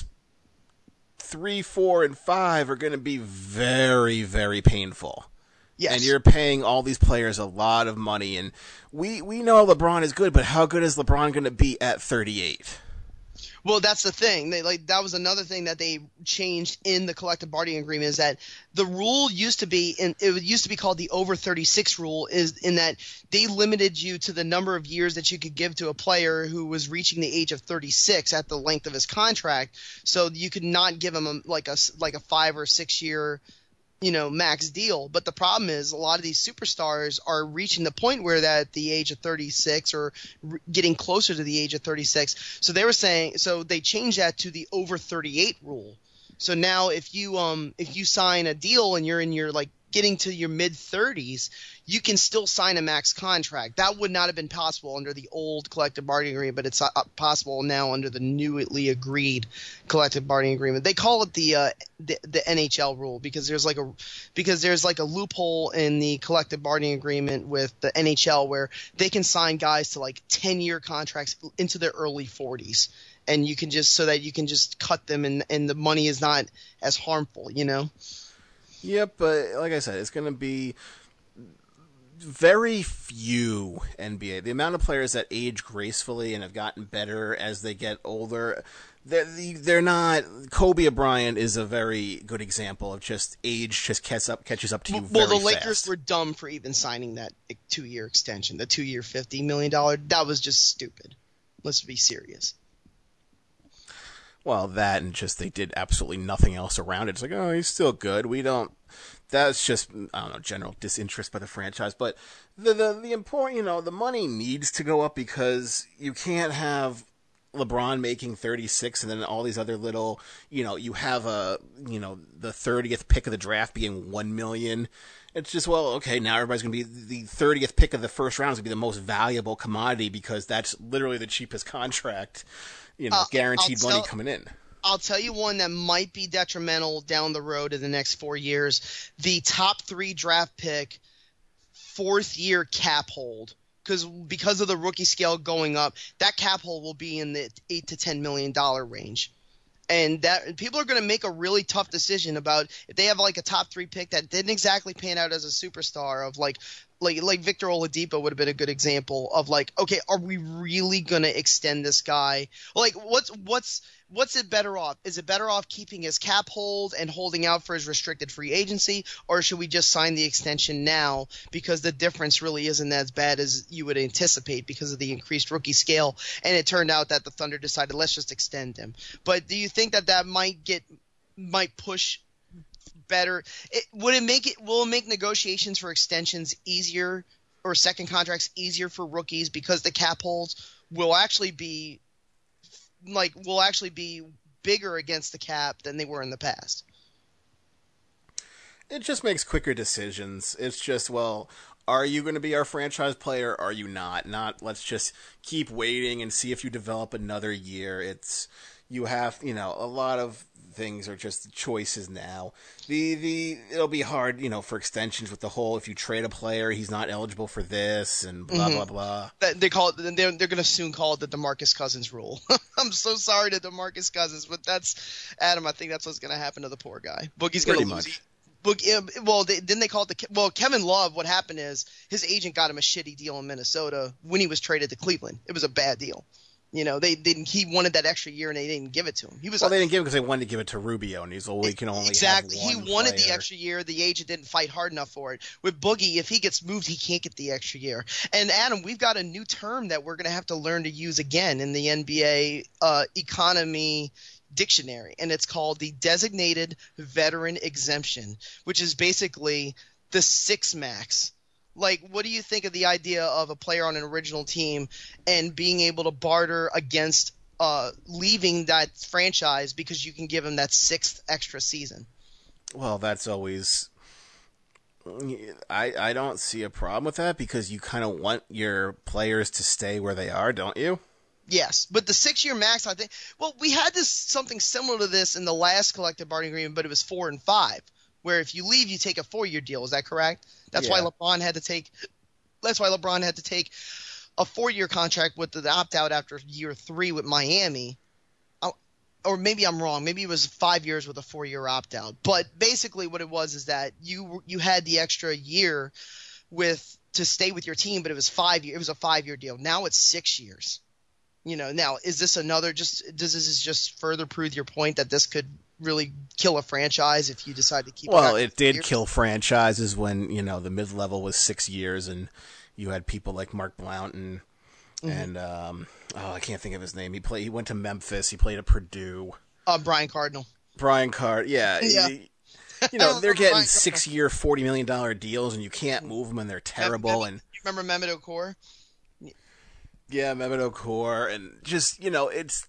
three, four, and five are going to be very, very painful. Yes. And you're paying all these players a lot of money. And we, we know LeBron is good, but how good is LeBron going to be at thirty-eight? Well, that's the thing. They like that was another thing that they changed in the collective bargaining agreement is that the rule used to be in it used to be called the over thirty-six rule is in that they limited you to the number of years that you could give to a player who was reaching the age of thirty-six at the length of his contract. So you could not give him a, like a like a five or six year you know, max deal. But the problem is a lot of these superstars are reaching the point where they're at the age of thirty-six or r- getting closer to the age of thirty-six. So they were saying, so they changed that to the over thirty-eight rule. So now if you, um, if you sign a deal and you're in your like getting to your mid thirties, you can still sign a max contract. That would not have been possible under the old collective bargaining agreement, but it's uh, possible now under the newly agreed collective bargaining agreement. They call it the, uh, the the N H L rule because there's like a because there's like a loophole in the collective bargaining agreement with the N H L where they can sign guys to like ten year contracts into their early forties. And you can just so that you can just cut them and and the money is not as harmful, you know. Yep, but like I said, it's going to be very few N B A. The amount of players that age gracefully and have gotten better as they get older, they're, they're not. Kobe Bryant is a very good example of just age just catches up, catches up to you well, very the Lakers fast. were dumb for even signing that two-year extension, the two-year fifty million dollars. That was just stupid. Let's be serious. Well, that and just they did absolutely nothing else around it. It's like, oh, he's still good. We don't. That's just I don't know, general disinterest by the franchise. But the the the important, you know, the money needs to go up because you can't have LeBron making thirty-six and then all these other little, you know, you have a, you know, the thirtieth pick of the draft being one million. It's just, well, okay, now everybody's going to be the thirtieth pick of the first round is going to be the most valuable commodity because that's literally the cheapest contract. You know, uh, guaranteed tell, money coming in. I'll tell you one that might be detrimental down the road in the next four years. The top three draft pick, fourth year cap hold. Because because of the rookie scale going up, that cap hold will be in the eight to ten million dollar range. And that people are going to make a really tough decision about if they have like a top three pick that didn't exactly pan out as a superstar of like like like Victor Oladipo would have been a good example of like, okay, are we really going to extend this guy? Like what's what's what's it better off? Is it better off keeping his cap hold and holding out for his restricted free agency, or should we just sign the extension now because the difference really isn't as bad as you would anticipate because of the increased rookie scale? And it turned out that the Thunder decided let's just extend him. But do you think that that might get might push better? It, would it make it will it make negotiations for extensions easier or second contracts easier for rookies because the cap holds will actually be like will actually be bigger against the cap than they were in the past? It just makes quicker decisions. It's just, well, are you going to be our franchise player? Or are you not? Not let's just keep waiting and see if you develop another year. It's you have, you know, a lot of things are just choices now. The the it'll be hard, you know, for extensions with the whole if you trade a player, he's not eligible for this and blah mm-hmm. blah blah. That, they call it. They're they're going to soon call it the DeMarcus Cousins rule. I'm so sorry to DeMarcus Cousins, but that's Adam. I think that's what's going to happen to the poor guy. Boogie's going to lose. Boog, well, they, didn't they call it the well Kevin Love? What happened is his agent got him a shitty deal in Minnesota when he was traded to Cleveland. It was a bad deal. You know, they didn't. He wanted that extra year, and they didn't give it to him. He was well, like, they didn't give it because they wanted to give it to Rubio, and he's well, we can only exactly. have one he wanted player. the extra year. The agent didn't fight hard enough for it. With Boogie, if he gets moved, he can't get the extra year. And Adam, we've got a new term that we're going to have to learn to use again in the N B A uh, economy dictionary, and it's called the designated veteran exemption, which is basically the six max. Like, what do you think of the idea of a player on an original team and being able to barter against uh, leaving that franchise because you can give him that sixth extra season? Well, that's always I, I don't see a problem with that because you kind of want your players to stay where they are, don't you? Yes, but the six-year max, I think. Well, we had this something similar to this in the last collective bargaining agreement, but it was four and five, where if you leave, you take a four-year deal. Is that correct? That's yeah. why LeBron had to take. That's why LeBron had to take a four-year contract with the opt-out after year three with Miami. Or maybe I'm wrong. Maybe it was five years with a four-year opt-out. But basically, what it was is that you you had the extra year with to stay with your team, but it was five year. It was a five-year deal. Now it's six years. You know, now is this another? Just does this just further prove your point that this could really kill a franchise if you decide to keep? Well, it, it did years? kill franchises when you know the mid level was six years and you had people like Mark Blount and mm-hmm. and um, oh, I can't think of his name. He played. He went to Memphis. He played at Purdue. Uh, Brian Cardinal. Brian Card. Yeah. yeah. He, you know they're getting six year, forty million dollar deals, and you can't move them, and they're terrible. Mehmet, and you remember Mehmet Okur? Yeah, Mehmet Okur, and just you know it's.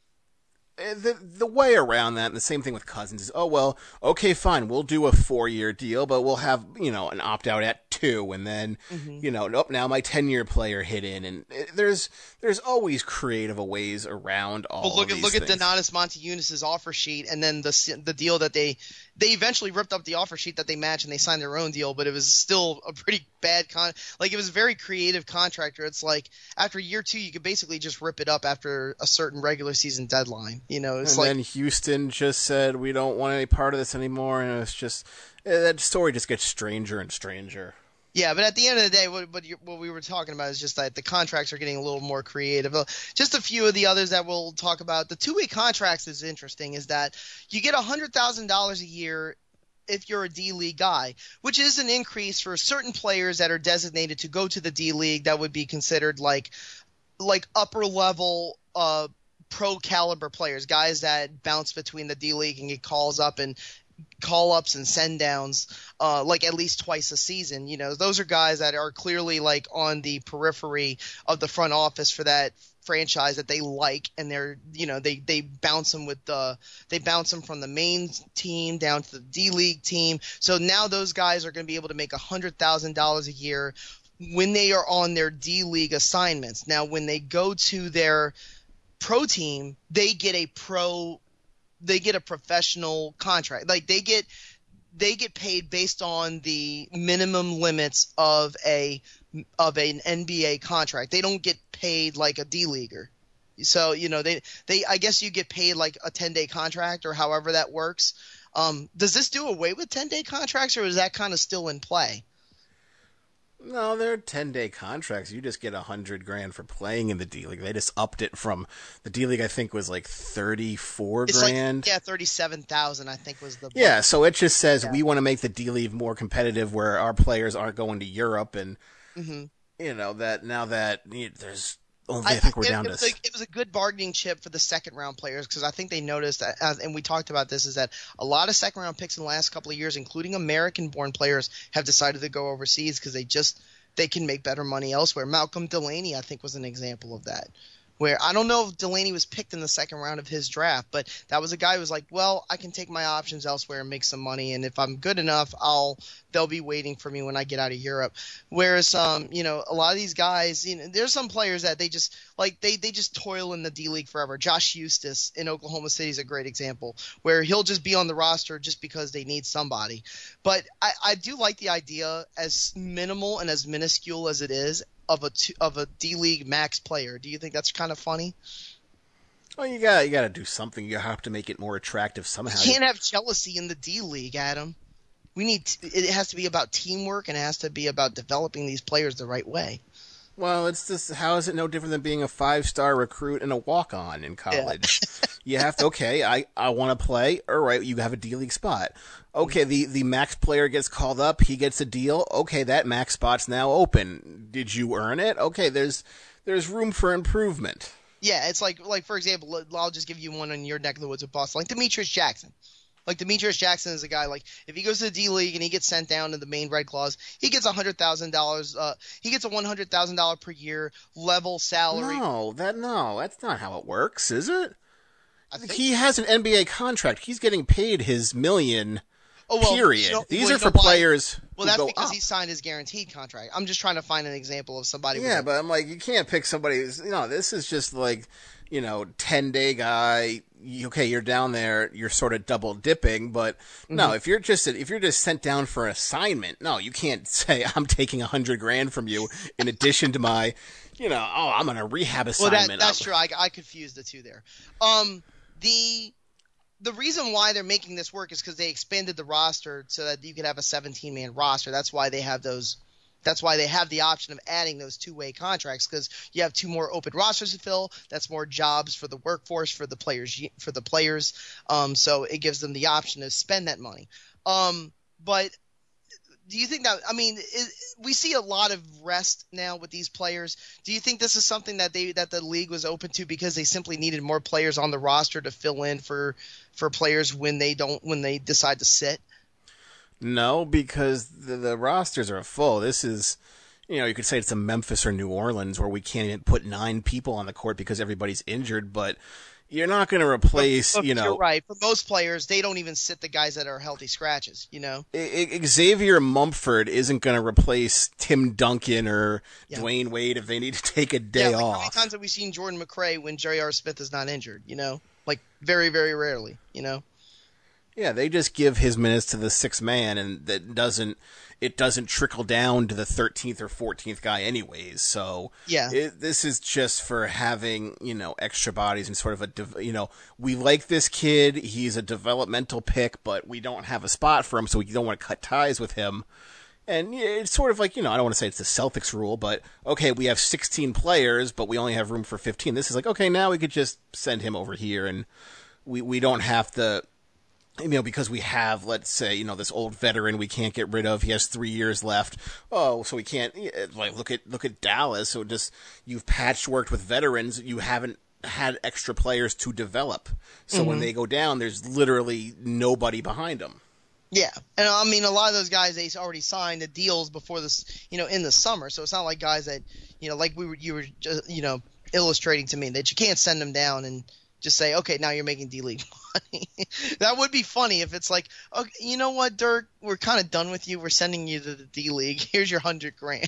The the way around that, and the same thing with Cousins, is, oh, well, okay, fine, we'll do a four-year deal, but we'll have, you know, an opt-out at two, and then, mm-hmm. you know, nope, now my ten-year player hit in, and it, there's there's always creative ways around all well, look of at these look things. at Donatas Montiunas' offer sheet, and then the the deal that they they eventually ripped up the offer sheet that they matched, and they signed their own deal, but it was still a pretty bad con. Like it was a very creative contractor. It's like after year two, you could basically just rip it up after a certain regular season deadline. You know, it's and like then Houston just said we don't want any part of this anymore, and it's just that story just gets stranger and stranger. Yeah, but at the end of the day, what, what, you, what we were talking about is just that the contracts are getting a little more creative. Just a few of the others that we'll talk about. The two-way contracts is interesting. Is that you get one hundred thousand dollars a year if you're a D-League guy, which is an increase for certain players that are designated to go to the D-League that would be considered like like upper-level uh, pro-caliber players, guys that bounce between the D-League and get calls up and call-ups and send-downs uh, like at least twice a season. You know, those are guys that are clearly like on the periphery of the front office for that franchise that they like, and they're, you know, they they bounce them with the they bounce them from the main team down to the D-League team. So now those guys are going to be able to make one hundred thousand dollars a year when they are on their D-League assignments. Now, when they go to their pro team, they get a pro they get a professional contract. Like they get they get paid based on the minimum limits of a of an N B A contract. They don't get paid like a D-leaguer. So, you know, they they I guess you get paid like a ten-day contract or however that works. Um, does this do away with ten-day contracts, or is that kind of still in play? No, they're ten-day contracts. You just get a hundred grand for playing in the D League. They just upped it from the D League. I think was like thirty-four it's grand. Like, yeah, thirty-seven thousand. I think was the. Yeah, so it just says yeah. we want to make the D League more competitive, where our players aren't going to Europe, and mm-hmm. you know that now that you know, there's. Only I, I think we're it, down it to. Was a, it was a good bargaining chip for the second round players, because I think they noticed that, uh, and we talked about this, is that a lot of second round picks in the last couple of years, including American born players, have decided to go overseas because they just. They can make better money elsewhere. Malcolm Delaney, I think, was an example of that. Where I don't know if Delaney was picked in the second round of his draft, but that was a guy who was like, well, I can take my options elsewhere and make some money, and if I'm good enough, I'll they'll be waiting for me when I get out of Europe. Whereas, um, you know, a lot of these guys, you know, there's some players that they just like they they just toil in the D League forever. Josh Eustace in Oklahoma City is a great example, where he'll just be on the roster just because they need somebody. But I, I do like the idea, as minimal and as minuscule as it is, of a of a D League max player. Do you think that's kind of funny? Well, you got you got to do something. You have to make it more attractive somehow. You can't have jealousy in the D League, Adam. We need t- it has to be about teamwork, and it has to be about developing these players the right way. Well, it's just how is it no different than being a five-star recruit and a walk-on in college? Yeah. You have to, okay, I, I want to play. All right, you have a D-League spot. Okay, the, the max player gets called up. He gets a deal. Okay, that max spot's now open. Did you earn it? Okay, there's there's room for improvement. Yeah, it's like, like for example, I'll just give you one in your neck of the woods of Boston, like Demetrius Jackson. Like, Demetrius Jackson is a guy, like, if he goes to the D-League and he gets sent down to the main Red Claws, he gets one hundred thousand dollars. Uh, he gets a one hundred thousand dollars per year level salary. No, that no, that's not how it works, is it? I think he has an N B A contract. He's getting paid his million, oh, well, period. You know, These well, are for why? players Well, who that's go because up. he signed his guaranteed contract. I'm just trying to find an example of somebody. Yeah, with but I'm like, you can't pick somebody who's, you know, this is just like, you know, ten-day guy. Okay, you're down there, you're sort of double dipping, but mm-hmm. no, if you're just if you're just sent down for an assignment, no, you can't say I'm taking a hundred grand from you in addition to my, you know, oh, I'm on a rehab assignment. Well, that, that's true. I, I confused the two there. Um, the the reason why they're making this work is because they expanded the roster so that you could have a seventeen man roster. That's why they have those That's why they have the option of adding those two-way contracts, because you have two more open rosters to fill. That's more jobs for the workforce, for the players, for the players. Um, so it gives them the option to spend that money. Um, but do you think that, I mean, it, we see a lot of rest now with these players. Do you think this is something that they that the league was open to because they simply needed more players on the roster to fill in for for players when they don't when they decide to sit? No, because the, the rosters are full. This is, you know, you could say it's a Memphis or New Orleans where we can't even put nine people on the court because everybody's injured, but you're not going to replace, but, but you know. You're right. For most players, they don't even sit the guys that are healthy scratches, you know. Xavier Mumford isn't going to replace Tim Duncan or yeah. Dwayne Wade if they need to take a day yeah, like off. How many times have we seen Jordan McRae when J R. Smith is not injured, you know? Like, very, very rarely, you know? Yeah, they just give his minutes to the sixth man, and that doesn't it doesn't trickle down to the thirteenth or fourteenth guy anyways. So yeah, it, this is just for having, you know, extra bodies and sort of a, you know, we like this kid, he's a developmental pick, but we don't have a spot for him, so we don't want to cut ties with him. And it's sort of like, you know, I don't want to say it's the Celtics rule, but okay, we have sixteen players, but we only have room for fifteen. This is like, okay, now we could just send him over here, and we we don't have to. You know, because we have, let's say, you know, this old veteran we can't get rid of. He has three years left. Oh, so we can't. Like, look at look at Dallas. So just you've patchworked with veterans. You haven't had extra players to develop. So mm-hmm. when they go down, there's literally nobody behind them. Yeah, and I mean, a lot of those guys, they already signed the deals before this, you know, in the summer. So it's not like guys that, you know, like we were, you were, just, you know, illustrating to me that you can't send them down and just say, okay, now you're making D-League money. That would be funny if it's like, okay, you know what, Dirk, we're kind of done with you. We're sending you to the D-League. Here's your hundred grand.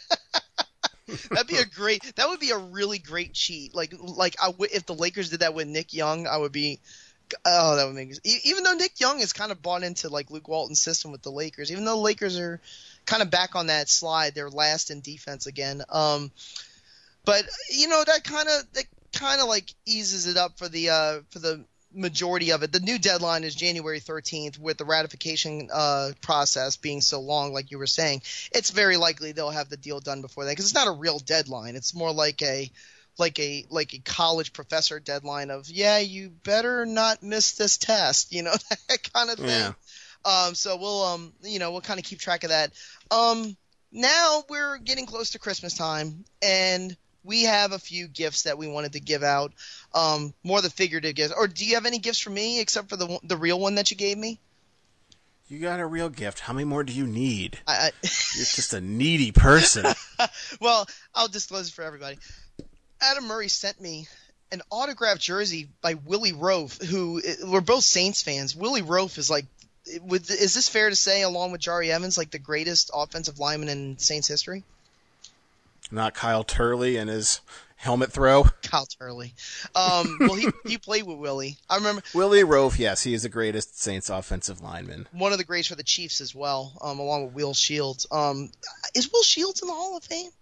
That'd be a great. That would be a really great cheat. Like, like I w- if the Lakers did that with Nick Young, I would be. Oh, that would make. Even though Nick Young is kind of bought into like Luke Walton's system with the Lakers, even though the Lakers are kind of back on that slide, they're last in defense again. Um, but you know that kind of that. kind of like eases it up for the uh, for the majority of it. The new deadline is January thirteenth, with the ratification uh, process being so long, like you were saying. It's very likely they'll have the deal done before that, because it's not a real deadline. It's more like a like a like a college professor deadline of, yeah, you better not miss this test, you know, that kind of thing. Yeah. Um, so we'll um you know we'll kind of keep track of that. Um, now we're getting close to Christmas time, and we have a few gifts that we wanted to give out, um, more the figurative gifts. Or do you have any gifts for me except for the the real one that you gave me? You got a real gift. How many more do you need? I, I You're just a needy person. Well, I'll disclose it for everybody. Adam Murray sent me an autographed jersey by Willie Roaf, who we're both Saints fans. Willie Roaf is like, would, is this fair to say, along with Jari Evans, like the greatest offensive lineman in Saints history? Not Kyle Turley and his helmet throw. Kyle Turley. Um, well, he he played with Willie. I remember Willie Roaf. Yes, he is the greatest Saints offensive lineman. One of the greats for the Chiefs as well, um, along with Will Shields. Um, is Will Shields in the Hall of Fame?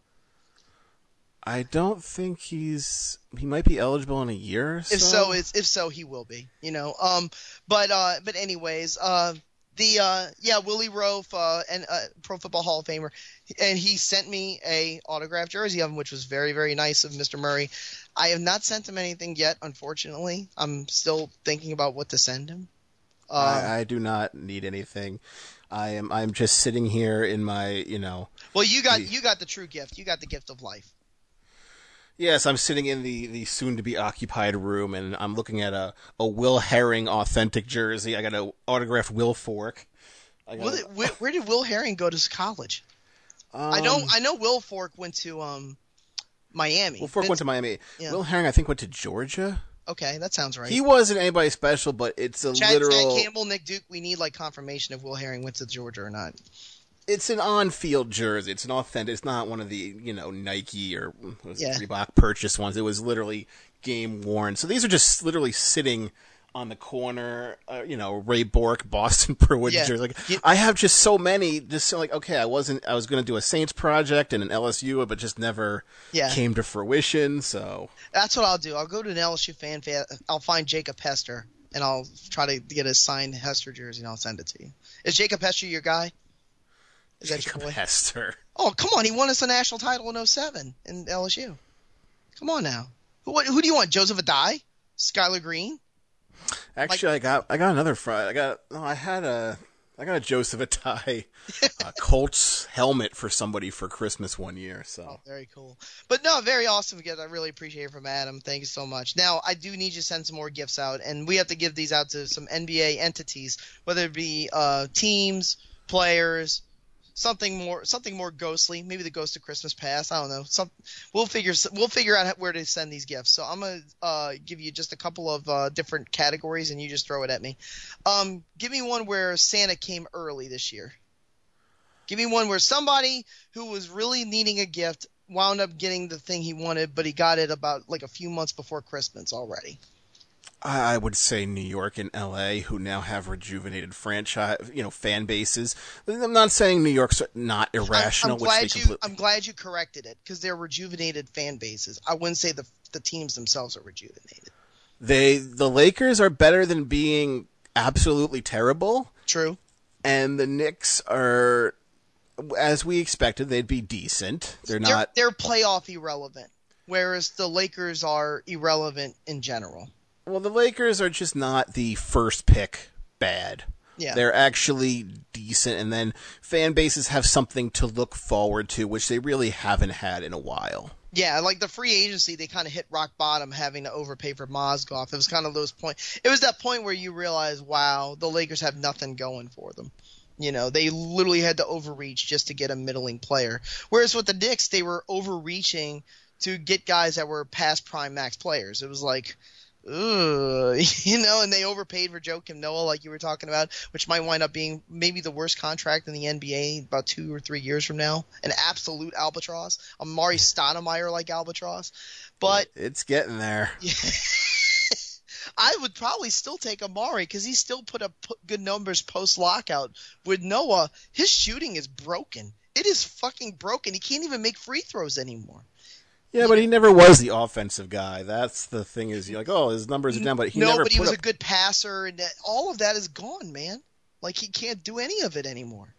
I don't think he's. He might be eligible in a year. Or so. If so, it's if so, he will be. You know. Um, but uh, but anyways, uh. The uh, yeah, Willie Roaf, uh, and uh, Pro Football Hall of Famer, and he sent me a autographed jersey of him, which was very, very nice of Mister Murray. I have not sent him anything yet, unfortunately. I'm still thinking about what to send him. Uh, I, I do not need anything. I am I'm just sitting here in my, you know. Well, you got the, you got the true gift. You got the gift of life. Yes, I'm sitting in the, the soon-to-be-occupied room, and I'm looking at a, a Will Herring authentic jersey. I got an autographed Will Fork. I got a, where, where did Will Herring go to college? Um, I know I know Will Fork went to um, Miami. Will Fork Vince, went to Miami. Yeah. Will Herring, I think, went to Georgia. Okay, that sounds right. He wasn't anybody special, but it's a Chad, literal... Chad Campbell, Nick Duke, we need like confirmation if Will Herring went to Georgia or not. It's an on-field jersey. It's an authentic. It's not one of the, you know, Nike or was yeah. it Reebok purchase ones. It was literally game worn. So these are just literally sitting on the corner. Uh, you know, Ray Bork, Boston Bruins yeah. jersey. Like yeah. I have just so many. Just so like okay, I wasn't. I was going to do a Saints project and an L S U, but just never yeah. came to fruition. So that's what I'll do. I'll go to an L S U fan fan. I'll find Jacob Hester and I'll try to get a signed Hester jersey and I'll send it to you. Is Jacob Hester your guy? Is that Jacob your boy? Hester. Oh, come on. He won us a national title in oh seven in L S U. Come on now. Who, what, who do you want? Joseph Adai? Skylar Green? Actually, like, I got I got another Friday. I got no, I had a I got a Joseph Atai uh, Colts helmet for somebody for Christmas one year. So oh, very cool. But no, very awesome gift. I really appreciate it from Adam. Thank you so much. Now, I do need you to send some more gifts out, and we have to give these out to some N B A entities, whether it be uh, teams, players, something more, something more ghostly. Maybe the Ghost of Christmas Past. I don't know. Some we'll figure we'll figure out where to send these gifts. So I'm gonna uh, give you just a couple of uh, different categories, and you just throw it at me. Um, give me one where Santa came early this year. Give me one where somebody who was really needing a gift wound up getting the thing he wanted, but he got it about like a few months before Christmas already. I would say New York and L A, who now have rejuvenated franchise, you know, fan bases. I'm not saying New York's not irrational. I'm, I'm glad which they you. completely... I'm glad you corrected it because they're rejuvenated fan bases. I wouldn't say the the teams themselves are rejuvenated. They the Lakers are better than being absolutely terrible. True. And the Knicks are, as we expected, they'd be decent. They're not. They're, they're playoff irrelevant, whereas the Lakers are irrelevant in general. Well, the Lakers are just not the first pick bad. Yeah. They're actually decent, and then fan bases have something to look forward to, which they really haven't had in a while. Yeah, like the free agency, they kind of hit rock bottom having to overpay for Mozgov. It was kind of those points. It was that point where you realize, wow, the Lakers have nothing going for them. You know, they literally had to overreach just to get a middling player. Whereas with the Knicks, they were overreaching to get guys that were past prime max players. It was like, ugh, you know, and they overpaid for Joakim Noah, like you were talking about, which might wind up being maybe the worst contract in the N B A about two or three years from now. An absolute albatross. Amari Stoudemire like albatross. But it's getting there. Yeah. I would probably still take Amari because he still put up good numbers post-lockout. With Noah, his shooting is broken. It is fucking broken. He can't even make free throws anymore. Yeah, but he never was the offensive guy. That's the thing is, you're like, oh, his numbers are down, but he no, never but he put was up... a good passer, and that, all of that is gone, man. Like, he can't do any of it anymore.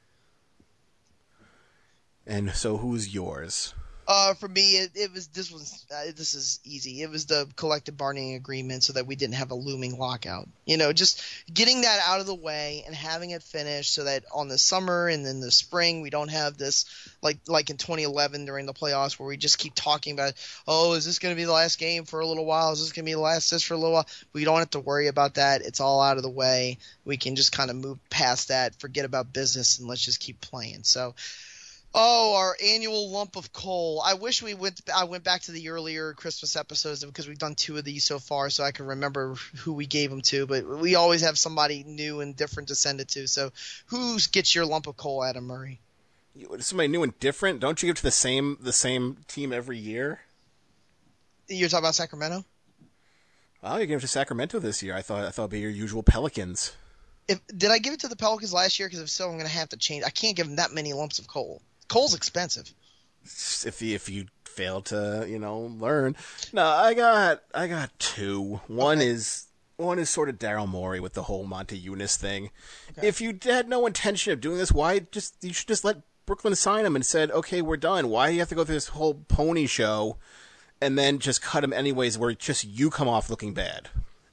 And so who's yours? Uh, for me, it, it was this was uh, this is easy. It was the collective bargaining agreement, so that we didn't have a looming lockout. You know, just getting that out of the way and having it finished, so that on the summer and then the spring we don't have this like like in twenty eleven during the playoffs where we just keep talking about, oh, is this going to be the last game for a little while? Is this going to be the last this for a little while? We don't have to worry about that. It's all out of the way. We can just kind of move past that, forget about business, and let's just keep playing. So. Oh, our annual lump of coal. I wish we went I went back to the earlier Christmas episodes because we've done two of these so far so I can remember who we gave them to, but we always have somebody new and different to send it to. So who gets your lump of coal, Adam Murray? Somebody new and different? Don't you give it to the same the same team every year? You're talking about Sacramento? Well, you gave it to Sacramento this year. I thought I thought it'd be your usual Pelicans. If, did I give it to the Pelicans last year? Because if so, I'm going to have to change. I can't give them that many lumps of coal. Coal's expensive. If you, if you fail to, you know, learn. No, I got I got two. One okay. is one is sort of Daryl Morey with the whole Monte Eunice thing. Okay. If you had no intention of doing this, why just you should just let Brooklyn sign him and said, okay, we're done. Why do you have to go through this whole pony show and then just cut him anyways where just you come off looking bad?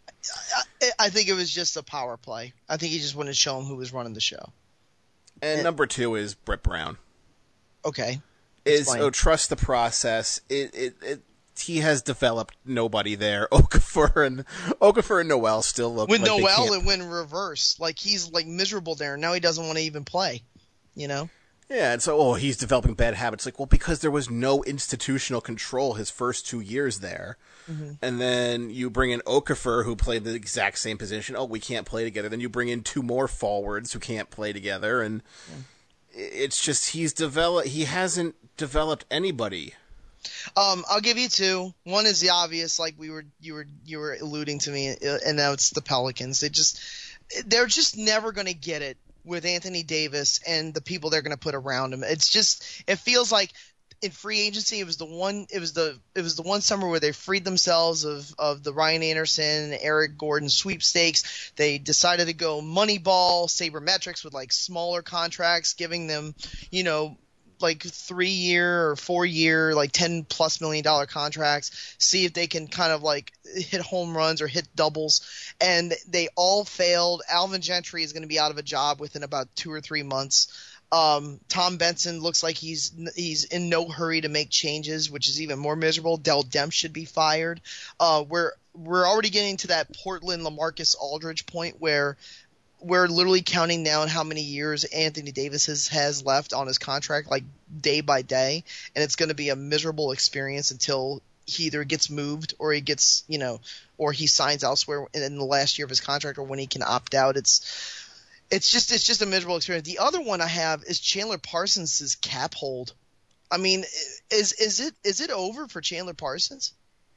I, I think it was just a power play. I think he just wanted to show him who was running the show. And, and number two is Brett Brown. Okay. Is oh, trust the process. It, it it he has developed nobody there. Okafor and Okafor and Noel still look with like Noel it went reverse. Like he's like miserable there. Now he doesn't want to even play. You know. Yeah, and so oh he's developing bad habits. Like well because there was no institutional control his first two years there, mm-hmm. and then you bring in Okafor who played the exact same position. Oh we can't play together. Then you bring in two more forwards who can't play together and. Yeah. It's just he's developed. He hasn't developed anybody. Um, I'll give you two. One is the obvious, like we were, you were, you were alluding to me, and now it's the Pelicans. They just, they're just never going to get it with Anthony Davis and the people they're going to put around him. It's just, it feels like in free agency, it was the one, it was the, it was the one summer where they freed themselves of, of the Ryan Anderson, Eric Gordon sweepstakes. They decided to go Moneyball, sabermetrics with like smaller contracts, giving them, you know, like three year or four year, like ten plus million dollar contracts, see if they can kind of like hit home runs or hit doubles. And they all failed. Alvin Gentry is going to be out of a job within about two or three months. Um, Tom Benson looks like he's he's in no hurry to make changes, which is even more miserable. Dell Demp should be fired. Uh, we're we're already getting to that Portland LaMarcus Aldridge point where we're literally counting down how many years Anthony Davis has, has left on his contract, like day by day, and it's going to be a miserable experience until he either gets moved or he gets, you know, or he signs elsewhere in the last year of his contract or when he can opt out. It's It's just it's just a miserable experience. The other one I have is Chandler Parsons' cap hold. I mean, is is it is it over for Chandler Parsons?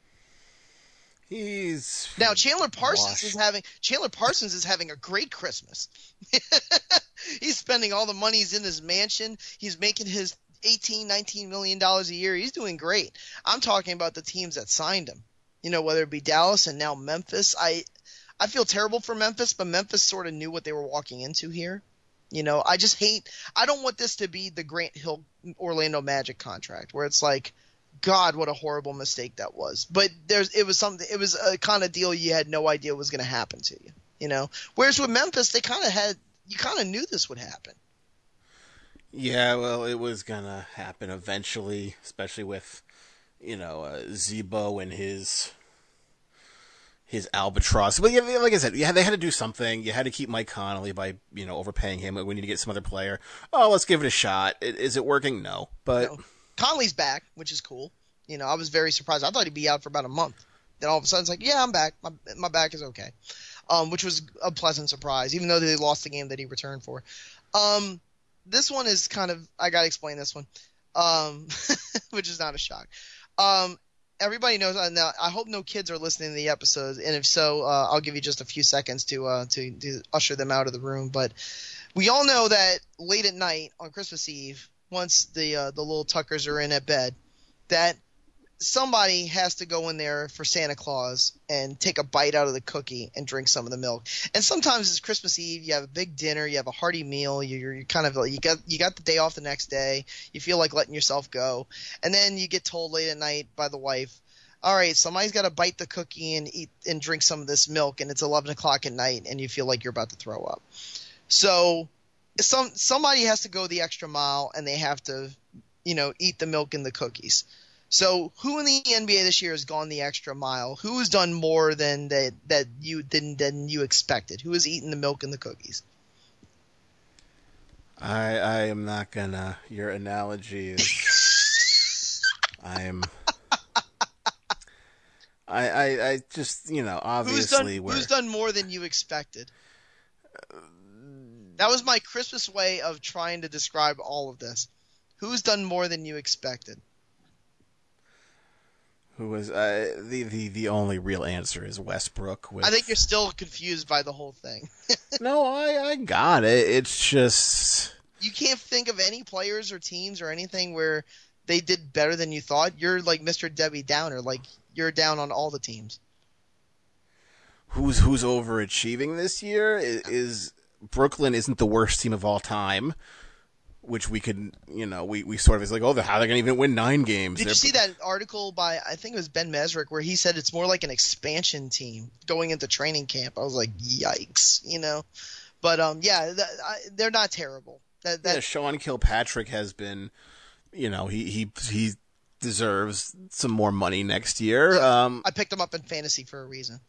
He's now Chandler Parsons washed. is having Chandler Parsons is having a great Christmas. He's spending all the money. He's in his mansion. He's making his eighteen, nineteen million dollars a year. He's doing great. I'm talking about the teams that signed him. You know, whether it be Dallas and now Memphis. I I feel terrible for Memphis, but Memphis sort of knew what they were walking into here. You know, I just hate – I don't want this to be the Grant Hill Orlando Magic contract where it's like, God, what a horrible mistake that was. But there's it was something – it was a kind of deal you had no idea was going to happen to you, you know. Whereas with Memphis, they kind of had – you kind of knew this would happen. Yeah, well, it was going to happen eventually, especially with, you know, uh, Zebo and his – his albatross. But yeah, like I said, yeah, they had to do something. You had to keep Mike Conley by, you know, overpaying him. We need to get some other player. Oh, let's give it a shot. Is it working? No. But no. Conley's back, which is cool. You know, I was very surprised. I thought he'd be out for about a month. Then all of a sudden it's like, yeah, I'm back. My, my back is okay. Um, which was a pleasant surprise, even though they lost the game that he returned for. Um, this one is kind of, I got to explain this one, um, which is not a shock. Um, Everybody knows. Now, I hope no kids are listening to the episodes, and if so, uh, I'll give you just a few seconds to, uh, to to usher them out of the room. But we all know that late at night on Christmas Eve, once the uh, the little Tuckers are in at bed, that somebody has to go in there for Santa Claus and take a bite out of the cookie and drink some of the milk. And sometimes it's Christmas Eve, you have a big dinner, you have a hearty meal, you're, you're kind of like, you got you got the day off the next day, you feel like letting yourself go, and then you get told late at night by the wife, all right, somebody's got to bite the cookie and eat and drink some of this milk, and it's eleven o'clock at night, and you feel like you're about to throw up. So some somebody has to go the extra mile, and they have to, you know, eat the milk and the cookies. So who in the N B A this year has gone the extra mile? Who has done more than that that you than, than you expected? Who has eaten the milk and the cookies? I I am not gonna. Your analogy is. I'm. I, I I just you know obviously who's done, we're, who's done more than you expected? That was my Christmas way of trying to describe all of this. Who's done more than you expected? Who was uh, the, the the only real answer is Westbrook. With... I think you're still confused by the whole thing. No, I, I got it. It's just you can't think of any players or teams or anything where they did better than you thought. You're like Mister Debbie Downer, like you're down on all the teams. Who's who's overachieving this year is, is Brooklyn isn't the worst team of all time. Which we could, you know, we, we sort of is like, oh, how are they going to even win nine games? Did They're... you see that article by, I think it was Ben Mesrick, where he said it's more like an expansion team going into training camp? I was like, yikes, you know? But, um, yeah, that, I, they're not terrible. That, that... Yeah, Sean Kilpatrick has been, you know, he, he, he deserves some more money next year. Yeah, um, I picked him up in fantasy for a reason.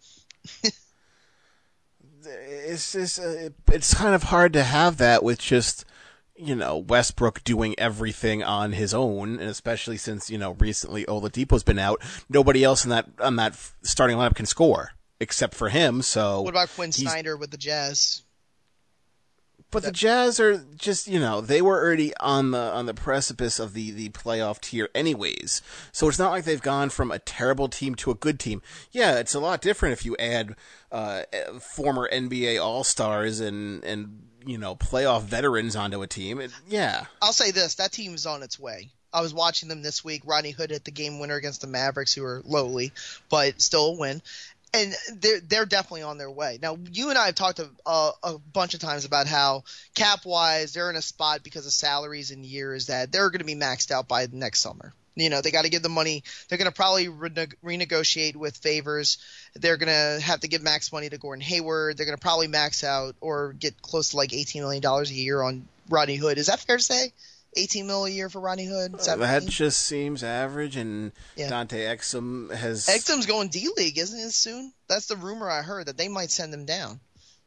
it's just, uh, it's kind of hard to have that with just, you know, Westbrook doing everything on his own, and especially since, you know, recently Oladipo's been out, nobody else in that on that starting lineup can score except for him. So what about Quinn Snyder with the Jazz? But the Jazz are just, you know, they were already on the on the precipice of the, the playoff tier anyways. So it's not like they've gone from a terrible team to a good team. Yeah, it's a lot different if you add uh, former N B A All-Stars and and you know, playoff veterans onto a team. It, yeah. I'll say this, that team's on its way. I was watching them this week. Rodney Hood hit the game winner against the Mavericks, who are lowly, but still a win. and they're they're definitely on their way. Now, you and I have talked a, a, a bunch of times about how cap wise they're in a spot because of salaries and years that they're going to be maxed out by next summer. You know, they got to give the money. They're going to probably rene- renegotiate with Favors. They're going to have to give max money to Gordon Hayward. They're going to probably max out or get close to like eighteen million dollars a year on Rodney Hood. Is that fair to say? eighteen mil a year for Rodney Hood? seventeen? That just seems average, and yeah. Dante Exum has... Exum's going D-League, isn't it, soon? That's the rumor I heard, that they might send him down.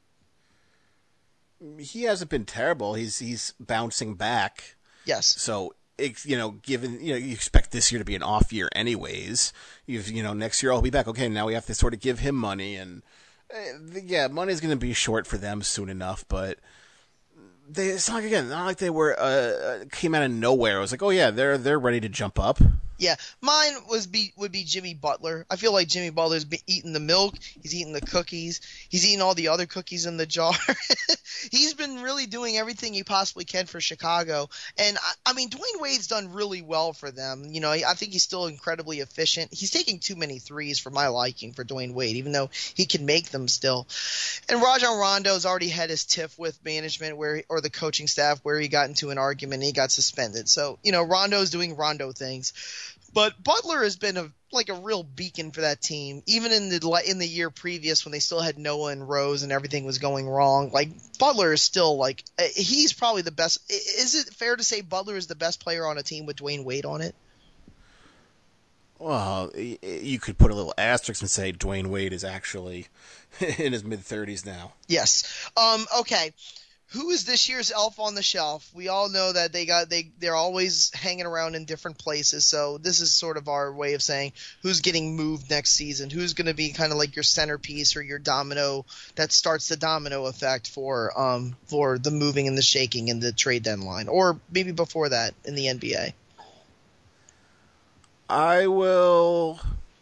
He hasn't been terrible. He's he's bouncing back. Yes. So... you know, given, you know, you expect this year to be an off year anyways. You've, you know, next year I'll be back. Okay, now we have to sort of give him money. And, uh, yeah, money's going to be short for them soon enough. But they, it's not, again, not like they were, uh, came out of nowhere. It was like, oh, yeah, they're they're ready to jump up. Yeah, mine was be would be Jimmy Butler. I feel like Jimmy Butler's been eating the milk. He's eating the cookies. He's eating all the other cookies in the jar. He's been really doing everything he possibly can for Chicago. And, I, I mean, Dwayne Wade's done really well for them. You know, I think he's still incredibly efficient. He's taking too many threes for my liking for Dwayne Wade, even though he can make them still. And Rajon Rondo's already had his tiff with management where or the coaching staff where he got into an argument and he got suspended. So, you know, Rondo's doing Rondo things. But Butler has been a like a real beacon for that team, even in the in the year previous when they still had Noah and Rose and everything was going wrong. Like Butler is still like he's probably the best. Is it fair to say Butler is the best player on a team with Dwayne Wade on it? Well, you could put a little asterisk and say Dwayne Wade is actually in his mid thirties now. Yes. Um. Okay. Who is this year's elf on the shelf? We all know that they got they they're always hanging around in different places. So this is sort of our way of saying who's getting moved next season. Who's going to be kind of like your centerpiece or your domino that starts the domino effect for um for the moving and the shaking in the trade deadline, or maybe before that in the N B A. I will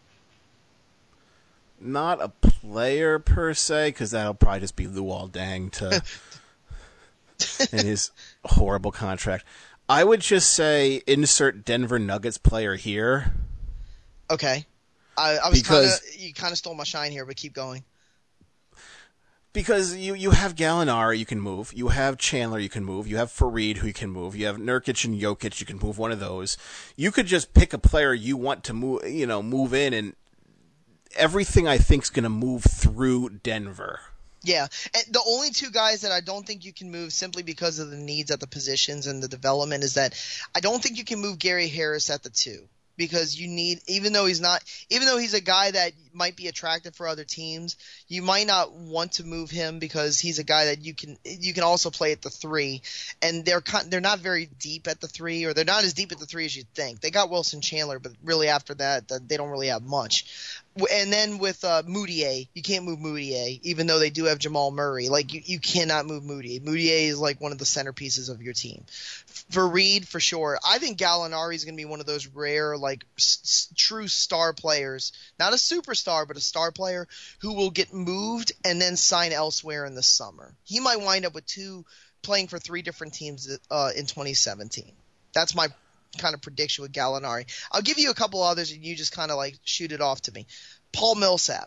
not a player per se because that'll probably just be Luol Deng to. And his horrible contract. I would just say insert Denver Nuggets player here. Okay. I, I was kind of you kind of stole my shine here, but keep going. Because you, you have Gallinari you can move, you have Chandler you can move, you have Fareed who you can move, you have Nurkic and Jokic you can move one of those. You could just pick a player you want to move, you know, move in, and everything I think is going to move through Denver. Yeah, and the only two guys that I don't think you can move simply because of the needs at the positions and the development is that I don't think you can move Gary Harris at the two because you need – even though he's not – even though he's a guy that might be attractive for other teams, you might not want to move him because he's a guy that you can you can also play at the three, and they're they're not very deep at the three, or they're not as deep at the three as you'd think. They got Wilson Chandler, but really after that, they don't really have much. And then with uh, Moutier, you can't move Moutier, even though they do have Jamal Murray. Like, you, you cannot move Moutier. Moutier is like one of the centerpieces of your team. For Reed, for sure. I think Gallinari is going to be one of those rare, like, s- true star players. Not a superstar, but a star player who will get moved and then sign elsewhere in the summer. He might wind up with two playing for three different teams uh, in twenty seventeen. That's my kind of prediction with Gallinari. I'll give you a couple others and you just kind of like shoot it off to me. Paul Millsap.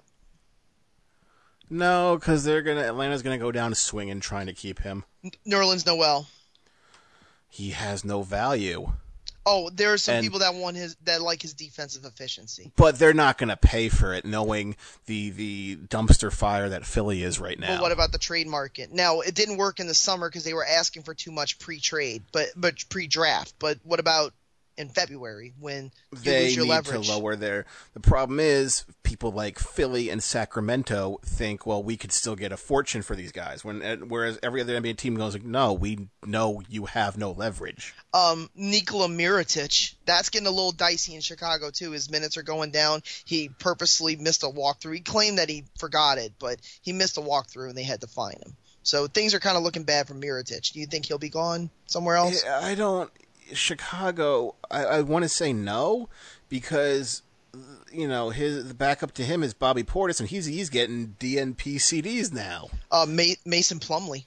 No, because they're gonna Atlanta's gonna go down swinging trying to keep him. Nerlens Noel. He has no value. Oh, there are some and, people that want his that like his defensive efficiency. But they're not going to pay for it, knowing the the dumpster fire that Philly is right now. But what about the trade market? Now, it didn't work in the summer because they were asking for too much pre-trade, but but pre-draft. But what about in February when you they lose your need leverage? to lower their. The problem is people like Philly and Sacramento think, well, we could still get a fortune for these guys. When whereas every other N B A team goes like, no, we know you have no leverage. Um, Nikola Mirotic, that's getting a little dicey in Chicago too. His minutes are going down. He purposely missed a walkthrough. He claimed that he forgot it, but he missed a walkthrough and they had to fine him. So things are kind of looking bad for Mirotic. Do you think he'll be gone somewhere else? I don't. Chicago, I, I want to say no, because you know his the backup to him is Bobby Portis, and he's he's getting D N P C Ds now. Uh, Ma- Mason Plumlee.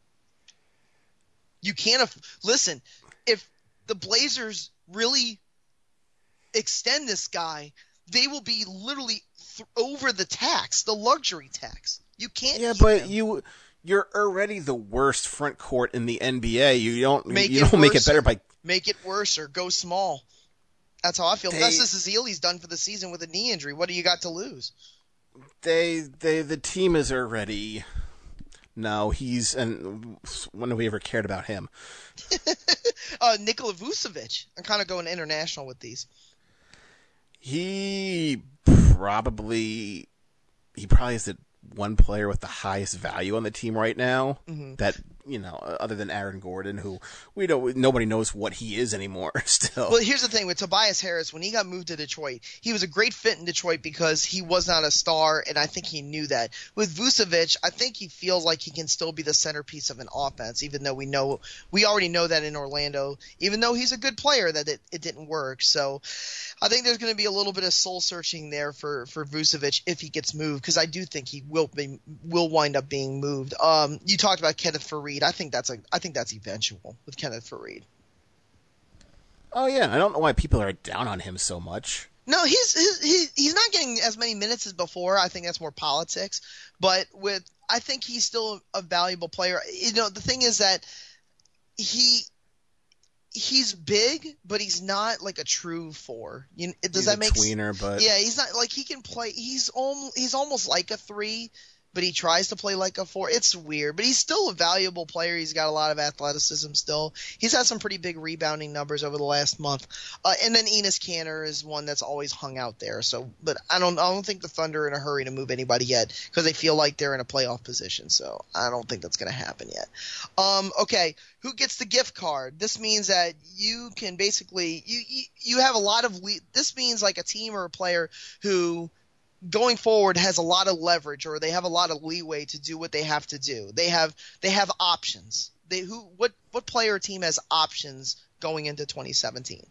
You can't af- listen. If the Blazers really extend this guy, they will be literally th- over the tax, the luxury tax. You can't. Yeah, keep but him. you you're already the worst front court in the N B A. You don't Make you it don't make it worse better or- by Make it worse or go small. That's how I feel. They- Festus Ezeli's done for the season with a knee injury. What do you got to lose? they they the team is already. No, he's and when have we ever cared about him? uh, Nikola Vucevic. I'm kind of going international with these. He probably he probably is the one player with the highest value on the team right now. Mm-hmm. That you know, other than Aaron Gordon, who we don't nobody knows what he is anymore. Still, Well, here's the thing with Tobias Harris. When he got moved to Detroit, he was a great fit in Detroit because he was not a star, and I think he knew that. With Vucevic, I think he feels like he can still be the centerpiece of an offense, even though we know we already know that in Orlando. Even though he's a good player, that it, it didn't work. So, I think there's going to be a little bit of soul searching there for for Vucevic if he gets moved, because I do think he will be will wind up being moved. Um, you talked about Kenneth Faried. I think that's a I think that's eventual with Kenneth Faried. oh yeah, I don't know why people are down on him so much. No, he's he's he, he's not getting as many minutes as before. I think that's more politics. But with I think he's still a valuable player. You know, the thing is that he he's big, but he's not like a true four. You know, does He's that a make tweener, but Yeah, he's not like he can play. He's almost he's almost like a three, but he tries to play like a four. It's weird, but he's still a valuable player. He's got a lot of athleticism still. He's had some pretty big rebounding numbers over the last month. Uh, and then Enes Kanter is one that's always hung out there. So, but I don't I don't think the Thunder are in a hurry to move anybody yet because they feel like they're in a playoff position. So I don't think that's going to happen yet. Um, okay, who gets the gift card? This means that you can basically you you, you have a lot of le- this means like a team or a player who going forward has a lot of leverage, or they have a lot of leeway to do what they have to do. They have they have options. They who what what player or team has options going into twenty seventeen?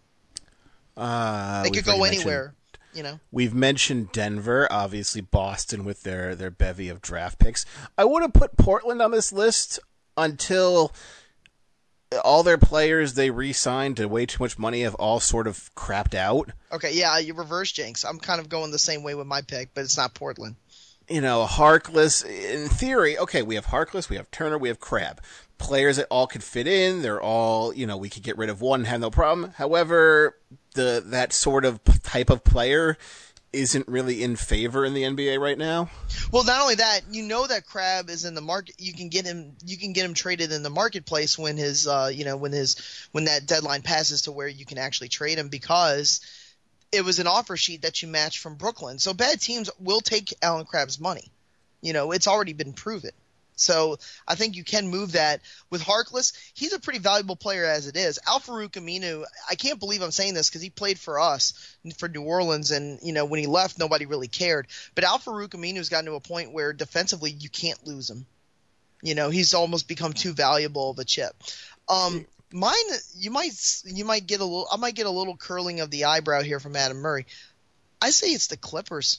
uh, They we've could go already anywhere, mentioned- you know. We've mentioned Denver, obviously Boston with their, their bevy of draft picks. I would have put Portland on this list until all their players they re-signed to way too much money have all sort of crapped out. Okay, yeah, you reverse jinx. I'm kind of going the same way with my pick, but it's not Portland. You know, Harkless, in theory, okay, we have Harkless, we have Turner, we have Crabbe. Players that all could fit in, they're all, you know, we could get rid of one and have no problem. However, the that sort of type of player isn't really in favor in the N B A right now. Well, not only that, you know that Crabbe is in the market. You can get him. You can get him traded in the marketplace when his, uh, you know, when his when that deadline passes to where you can actually trade him, because it was an offer sheet that you matched from Brooklyn. So bad teams will take Allen Crabbe's money. You know, it's already been proven. So I think you can move that. With Harkless, he's a pretty valuable player as it is. Al-Farouq Aminu, I can't believe I'm saying this because he played for us, for New Orleans, and you know when he left, nobody really cared. But Al-Farouq Aminu's gotten to a point where defensively you can't lose him. You know, he's almost become too valuable of a chip. Um, mine, you might you might get a little. I might get a little curling of the eyebrow here from Adam Murray. I say it's the Clippers.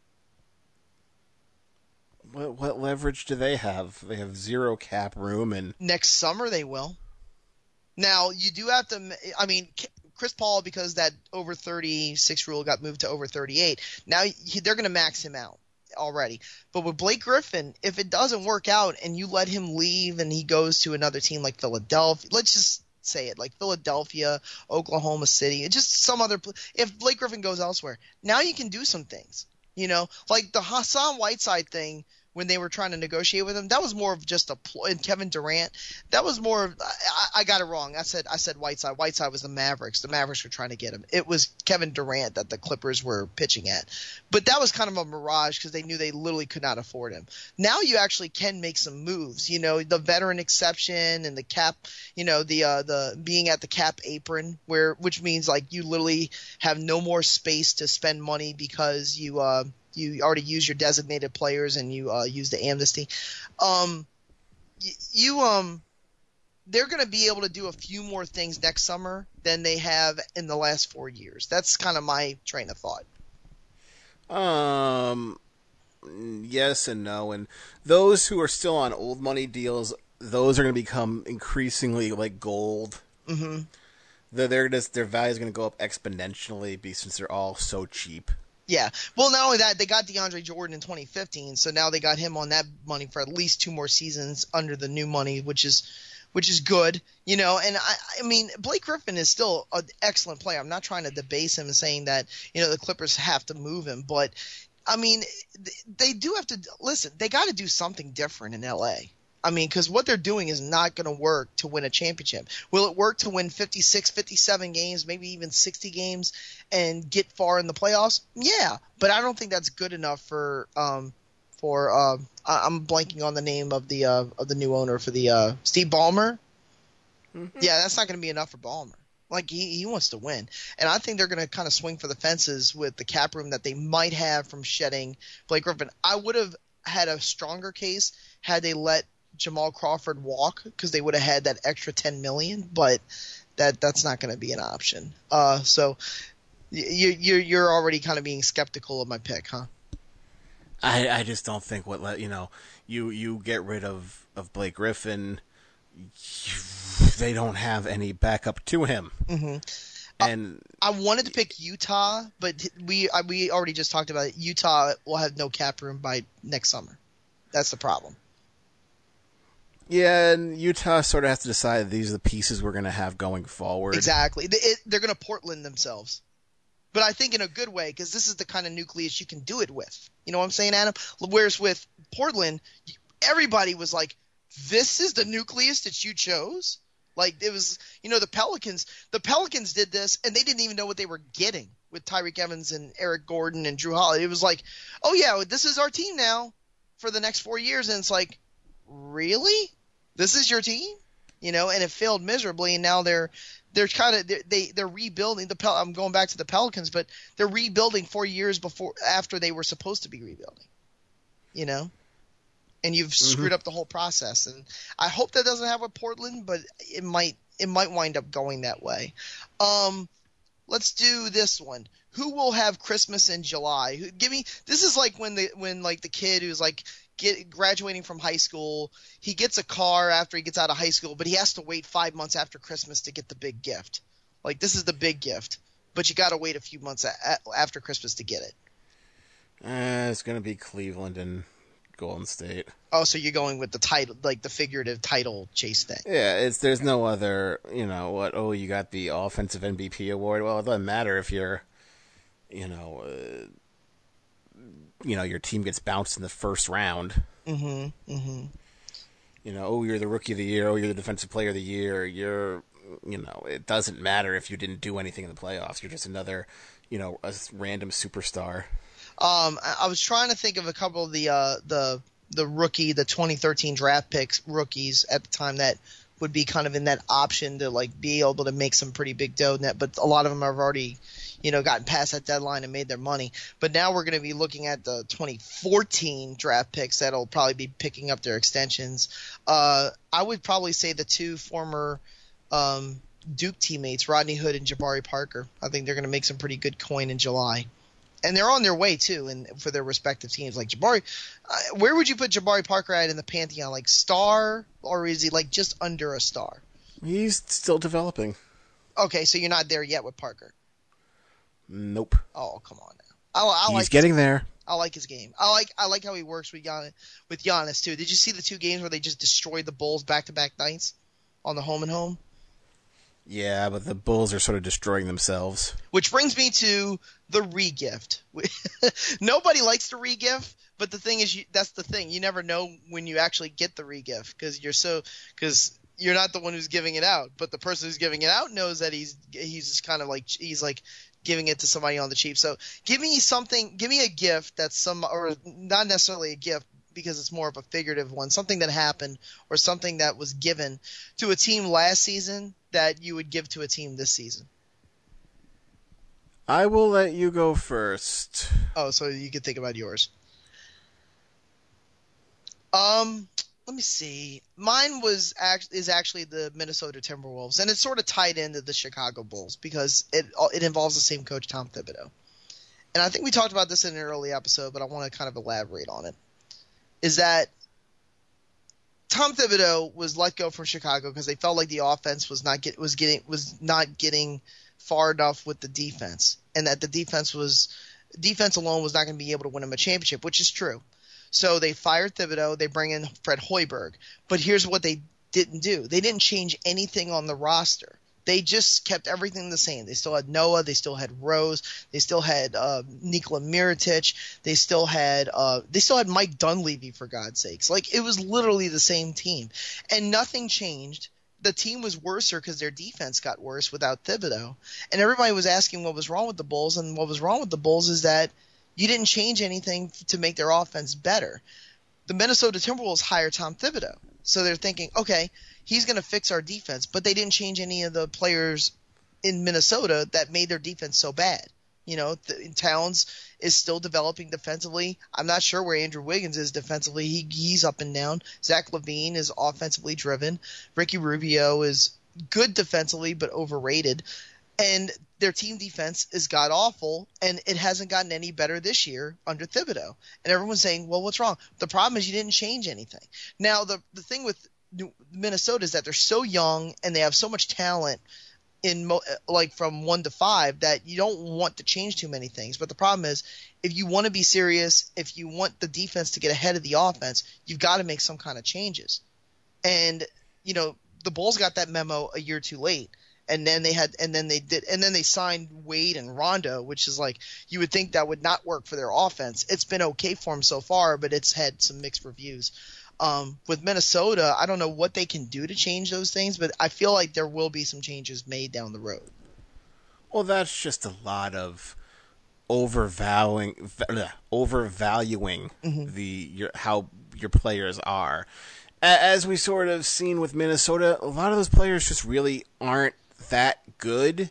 What, what leverage do they have? They have zero cap room, and Next summer they will. Now you do have to. I mean, Chris Paul, because that over thirty-six rule got moved to over thirty-eight. Now he, they're going to max him out already. But with Blake Griffin, if it doesn't work out and you let him leave and he goes to another team like Philadelphia, let's just say it, like Philadelphia, Oklahoma City, just some other. If Blake Griffin goes elsewhere, now you can do some things. You know, like the Hassan Whiteside thing. When they were trying to negotiate with him, that was more of just a ploy. And Kevin Durant, that was more of, I, I got it wrong. I said I said Whiteside. Whiteside was the Mavericks. The Mavericks were trying to get him. It was Kevin Durant that the Clippers were pitching at. But that was kind of a mirage because they knew they literally could not afford him. Now you actually can make some moves. You know, the veteran exception and the cap, you know, the uh, the being at the cap apron, where which means like you literally have no more space to spend money because you uh, – you already use your designated players and you uh, use the amnesty. Um, you, you um, they're going to be able to do a few more things next summer than they have in the last four years. That's kind of my train of thought. Um, yes and no. And those who are still on old money deals, those are going to become increasingly like gold. Mm-hmm. They're, they're just, their value is going to go up exponentially be, since they're all so cheap. Yeah. Well, not only that, they got DeAndre Jordan in twenty fifteen, so now they got him on that money for at least two more seasons under the new money, which is which is good, you know. And I, I mean, Blake Griffin is still an excellent player. I'm not trying to debase him and saying that, you know, the Clippers have to move him, but I mean, they do have to listen. They got to do something different in L A. I mean, because what they're doing is not going to work to win a championship. Will it work to win fifty-six, fifty-seven games, maybe even sixty games, and get far in the playoffs? Yeah, but I don't think that's good enough for um for uh, I'm blanking on the name of the uh, of the new owner for the uh, Steve Ballmer. Mm-hmm. Yeah, that's not going to be enough for Ballmer. Like he, he wants to win, and I think they're going to kind of swing for the fences with the cap room that they might have from shedding Blake Griffin. I would have had a stronger case had they let Jamal Crawford walk, because they would have had that extra ten million dollars, but that that's not going to be an option. Uh, so you you you're already kind of being skeptical of my pick, huh? I I just don't think what let you know you you get rid of of Blake Griffin, you, they don't have any backup to him. Mm-hmm. And I, I wanted to pick Utah, but we I, we already just talked about it. Utah will have no cap room by next summer. That's the problem. Yeah, and Utah sort of has to decide these are the pieces we're going to have going forward. Exactly. They, it, they're going to Portland themselves. But I think in a good way, because this is the kind of nucleus you can do it with. You know what I'm saying, Adam? Whereas with Portland, everybody was like, this is the nucleus that you chose? Like, it was, you know, the Pelicans. The Pelicans did this, and they didn't even know what they were getting with Tyreek Evans and Eric Gordon and Drew Holiday. It was like, oh, yeah, this is our team now for the next four years. And it's like, really? This is your team? You know, and it failed miserably, and now they're they're kind of they're, they they're rebuilding. The Pel- I'm going back to the Pelicans, but they're rebuilding four years before after they were supposed to be rebuilding. You know, and you've mm-hmm. screwed up the whole process. And I hope that doesn't happen with Portland, but it might it might wind up going that way. Um, let's do this one. Who will have Christmas in July? Who, give me this is like when the when like the kid who's like. Get, graduating from high school, he gets a car after he gets out of high school, but he has to wait five months after Christmas to get the big gift. Like, this is the big gift, but you got to wait a few months a, a, after Christmas to get it. Uh, it's going to be Cleveland and Golden State. Oh, so you're going with the title, like the figurative title chase thing. Yeah, it's there's no other, you know, what, oh, you got the offensive M V P award. Well, it doesn't matter if you're, you know, uh, you know, your team gets bounced in the first round. Mm-hmm. Mm-hmm. You know, oh, you're the rookie of the year. Oh, you're the defensive player of the year. You're, you know, it doesn't matter if you didn't do anything in the playoffs. You're just another, you know, a random superstar. Um, I, I was trying to think of a couple of the uh, the the rookie, the twenty thirteen draft picks rookies at the time that would be kind of in that option to like be able to make some pretty big dough net, but a lot of them have already, you know, gotten past that deadline and made their money. But now we're going to be looking at the twenty fourteen draft picks that'll probably be picking up their extensions. Uh, I would probably say the two former um, Duke teammates, Rodney Hood and Jabari Parker. I think they're going to make some pretty good coin in July. And they're on their way, too, and for their respective teams. Like Jabari, uh, where would you put Jabari Parker at in the pantheon? Like star, or is he like just under a star? He's still developing. Okay, so you're not there yet with Parker. Nope. Oh, come on now. I, I He's like getting his, there. I like his game. I like I like how he works with Giannis, with Giannis too. Did you see the two games where they just destroyed the Bulls back to back nights on the home and home? Yeah, but the Bulls are sort of destroying themselves. Which brings me to the re-gift. Nobody likes the re-gift, but the thing is, you, that's the thing. You never know when you actually get the re-gift because you're so because you're not the one who's giving it out, but the person who's giving it out knows that he's he's just kind of like he's like giving it to somebody on the cheap. So give me something, give me a gift that's some, or not necessarily a gift because it's more of a figurative one, something that happened or something that was given to a team last season that you would give to a team this season. I will let you go first. Oh, so you can think about yours. Um, let me see. Mine was act- is actually the Minnesota Timberwolves, and it's sort of tied into the Chicago Bulls because it it involves the same coach, Tom Thibodeau. And I think we talked about this in an early episode, but I want to kind of elaborate on it. Is that Tom Thibodeau was let go from Chicago because they felt like the offense was not get was getting was not getting far enough with the defense, and that the defense was defense alone was not going to be able to win him a championship, which is true. So they fired Thibodeau. They bring in Fred Hoiberg. But here's what they didn't do. They didn't change anything on the roster. They just kept everything the same. They still had Noah. They still had Rose. They still had uh, Nikola Mirotic. They still had uh, they still had Mike Dunleavy, for God's sakes. Like, it was literally the same team. And nothing changed. The team was worse because their defense got worse without Thibodeau. And everybody was asking what was wrong with the Bulls. And what was wrong with the Bulls is that you didn't change anything to make their offense better. The Minnesota Timberwolves hired Tom Thibodeau. So they're thinking, okay, he's going to fix our defense. But they didn't change any of the players in Minnesota that made their defense so bad. You know, the, Towns is still developing defensively. I'm not sure where Andrew Wiggins is defensively. He, he's up and down. Zach LaVine is offensively driven. Ricky Rubio is good defensively but overrated. And their team defense is god-awful, and it hasn't gotten any better this year under Thibodeau. And everyone's saying, well, what's wrong? The problem is you didn't change anything. Now, the the thing with Minnesota is that they're so young and they have so much talent in mo- like from one to five that you don't want to change too many things. But the problem is, if you want to be serious, if you want the defense to get ahead of the offense, you've got to make some kind of changes. And, you know, the Bulls got that memo a year too late. And then they had, and then they did, and then they signed Wade and Rondo, which is like, you would think that would not work for their offense. It's been okay for them so far, but it's had some mixed reviews. Um, with Minnesota, I don't know what they can do to change those things, but I feel like there will be some changes made down the road. Well, that's just a lot of overvaluing, overvaluing mm-hmm. the your, how your players are. As we sort of seen with Minnesota, a lot of those players just really aren't that good.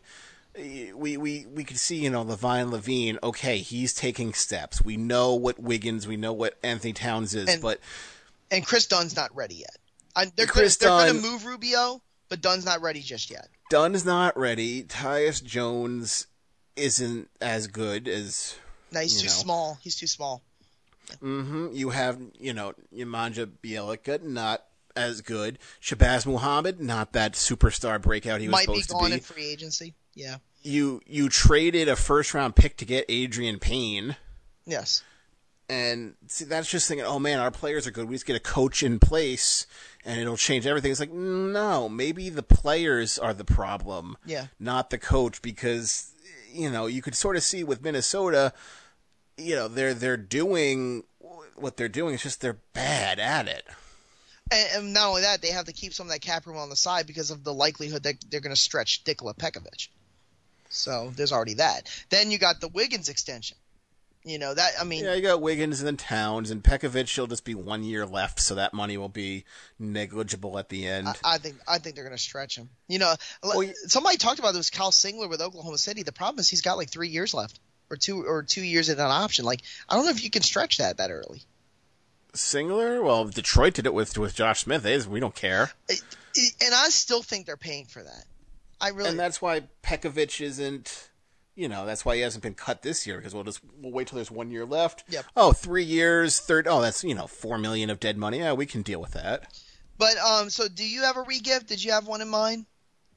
We we we could see, you know, Levine Levine, okay, he's taking steps. We know what Wiggins, we know what Anthony Towns is, and, but and Chris Dunn's not ready yet. I, they're Chris they're Dunn, going to move Rubio, but Dunn's not ready just yet. Dunn's not ready. Tyus Jones isn't as good as. No, he's too know. small. He's too small. Mm-hmm. You have, you know, Nemanja Bjelica, not as good. Shabazz Muhammad, not that superstar breakout he was Might supposed to be. Might be gone in free agency. Yeah. You you traded a first round pick to get Adrian Payne. Yes. And see, that's just thinking, oh man, our players are good. We just get a coach in place and it'll change everything. It's like, no, maybe the players are the problem, yeah, not the coach, because, you know, you could sort of see with Minnesota, you know, they're they're doing what they're doing. It's just they're bad at it. And, and not only that, they have to keep some of that cap room on the side because of the likelihood that they're going to stretch Nikola Pekovic. So there's already that. Then you got the Wiggins extension. You know, that, I mean. Yeah, you got Wiggins and then Towns, and Pekovic, will just be one year left, so that money will be negligible at the end. I, I think I think they're going to stretch him. You know, well, somebody talked about this Kyle Singler with Oklahoma City. The problem is he's got like three years left, or two or two years at an option. Like, I don't know if you can stretch that that early. Singler? Well, Detroit did it with with Josh Smith. They, we don't care. It, it, and I still think they're paying for that. I really. And that's why Pekovic isn't. You know, that's why he hasn't been cut this year, because we'll just we'll wait till there's one year left. Yep. Oh, three years, third. Oh, that's, you know, four million of dead money. Yeah, we can deal with that. But um, so do you have a re-gift? Did you have one in mind?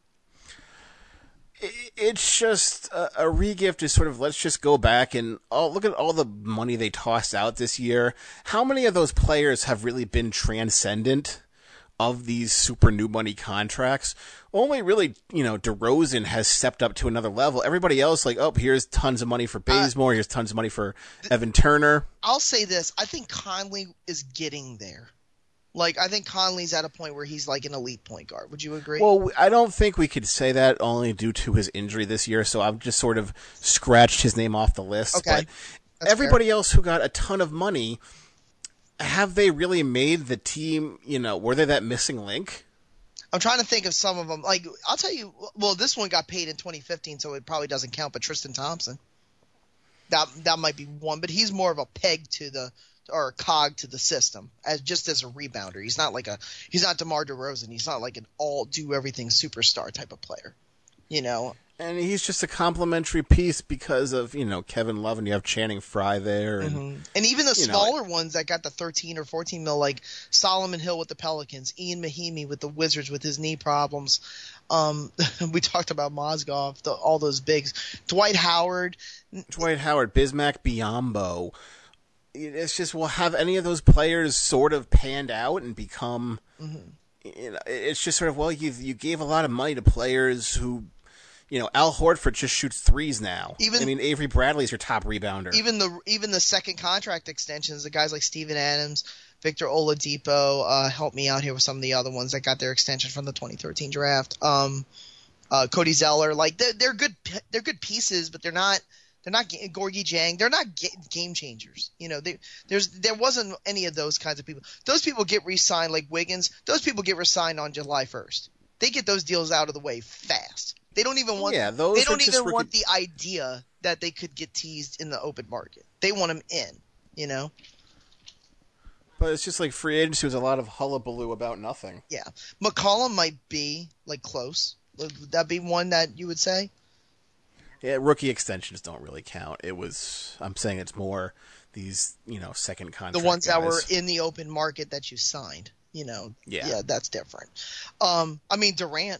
It's just a, a re-gift is sort of, let's just go back and oh, look at all the money they tossed out this year. How many of those players have really been transcendent of these super new money contracts? Only really, you know, DeRozan has stepped up to another level. Everybody else, like, oh, here's tons of money for Bazemore. Uh, here's tons of money for Evan Turner. I'll say this. I think Conley is getting there. Like, I think Conley's at a point where he's like an elite point guard. Would you agree? Well, I don't think we could say that only due to his injury this year, so I've just sort of scratched his name off the list. Okay. But That's everybody fair. else who got a ton of money, have they really made the team, you know, were they that missing link? I'm trying to think of some of them. Like, I'll tell you, well, this one got paid in twenty fifteen, so it probably doesn't count, but Tristan Thompson. That that might be one, but he's more of a peg to the, or a cog to the system, as just as a rebounder. He's not like a, he's not DeMar DeRozan. He's not like an all-do-everything superstar type of player, you know? And he's just a complimentary piece because of, you know, Kevin Love, and you have Channing Frye there. And, mm-hmm. and even the you know, smaller ones that got the thirteen or fourteen mil, like Solomon Hill with the Pelicans, Ian Mahinmi with the Wizards with his knee problems. Um, we talked about Mozgov, the, all those bigs. Dwight Howard. Dwight Howard, Bismack Biyombo. It's just, well, have any of those players sort of panned out and become, mm-hmm. you know, it's just sort of, well, you you gave a lot of money to players who, you know, Al Horford just shoots threes now. Even, I mean, Avery Bradley's your top rebounder. Even the even the second contract extensions, the guys like Steven Adams, Victor Oladipo, uh, help me out here with some of the other ones that got their extension from the twenty thirteen draft. Um, uh, Cody Zeller, like they're, they're good, they're good pieces, but they're not, they're not Gorgie Jang, they're not game changers. You know, they, there's there wasn't any of those kinds of people. Those people get re-signed like Wiggins. Those people get re-signed on July first. They get those deals out of the way fast. They don't even want. Yeah, those they don't even rookie- want the idea that they could get teased in the open market. They want them in. You know. But it's just like free agency was a lot of hullabaloo about nothing. Yeah, McCollum might be like close. Would that be one that you would say? Yeah, rookie extensions don't really count. It was. I'm saying it's more these, you know, second contract. The ones guys. that were in the open market that you signed. You know. Yeah. Yeah, that's different. Um, I mean Durant.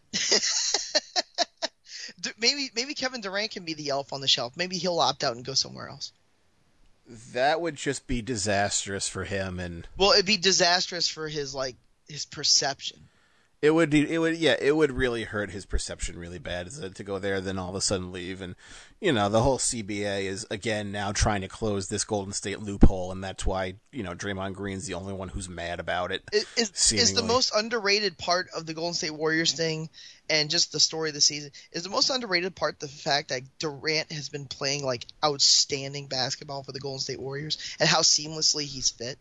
Maybe maybe Kevin Durant can be the elf on the shelf. Maybe he'll opt out and go somewhere else. That would just be disastrous for him, and well, it'd be disastrous for his like his perception. It would be, it would, yeah, it would really hurt his perception really bad to go there, then all of a sudden leave. And, you know, the whole C B A is, again, now trying to close this Golden State loophole, and that's why, you know, Draymond Green's the only one who's mad about it. Is, is the most underrated part of the Golden State Warriors thing, and just the story of the season, is the most underrated part the fact that Durant has been playing, like, outstanding basketball for the Golden State Warriors, and how seamlessly he's fit?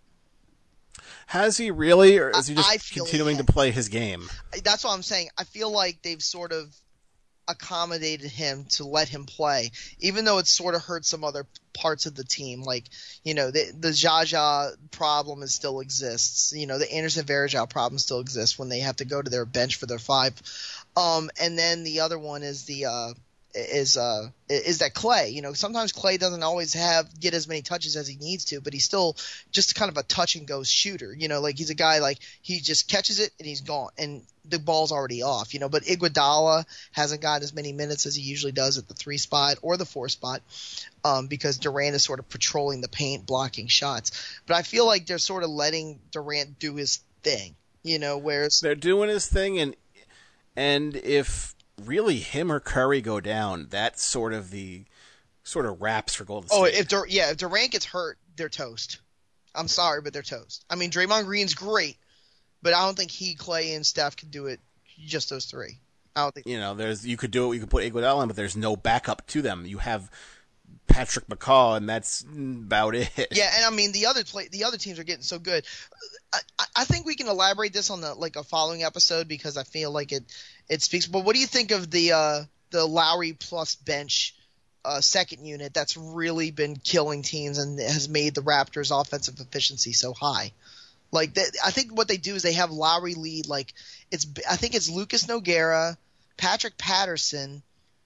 Has he really, or is he I, just continuing to play his game? That's what I'm saying. I feel like they've sort of accommodated him to let him play, even though it sort of hurt some other parts of the team. Like, you know, the the Jaja problem is still exists. You know, the Anderson Varejao problem still exists when they have to go to their bench for their five. Um, and then the other one is the uh, is uh is that Clay. You know, sometimes Clay doesn't always have get as many touches as he needs to, but he's still just kind of a touch and go shooter. You know, like he's a guy like he just catches it and he's gone and the ball's already off. You know, but Iguodala hasn't got as many minutes as he usually does at the three spot or the four spot, um, because Durant is sort of patrolling the paint, blocking shots. But I feel like they're sort of letting Durant do his thing. You know, whereas they're doing his thing, and and if really him or Curry go down, that's sort of the sort of wraps for Golden State. Oh, if Dur- yeah, if Durant gets hurt, they're toast. I'm sorry, but they're toast. I mean, Draymond Green's great, but I don't think he, Clay, and Steph can do it. Just those three. I don't think. You know, there's you could do it. You could put Iguodala in, but there's no backup to them. You have Patrick McCaw, and that's about it. Yeah, and I mean the other play, the other teams are getting so good. I, I think we can elaborate this on the like a following episode because I feel like it it speaks. But what do you think of the uh, the Lowry plus bench uh, second unit that's really been killing teams and has made the Raptors' offensive efficiency so high? Like they, I think what they do is they have Lowry lead like it's I think it's Lucas Nogueira, Patrick Patterson,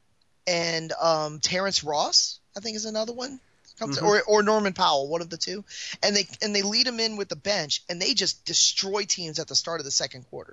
and um, Terrence Ross. I think is another one. Mm-hmm. Or or Norman Powell, one of the two, and they and they lead him in with the bench, and they just destroy teams at the start of the second quarter.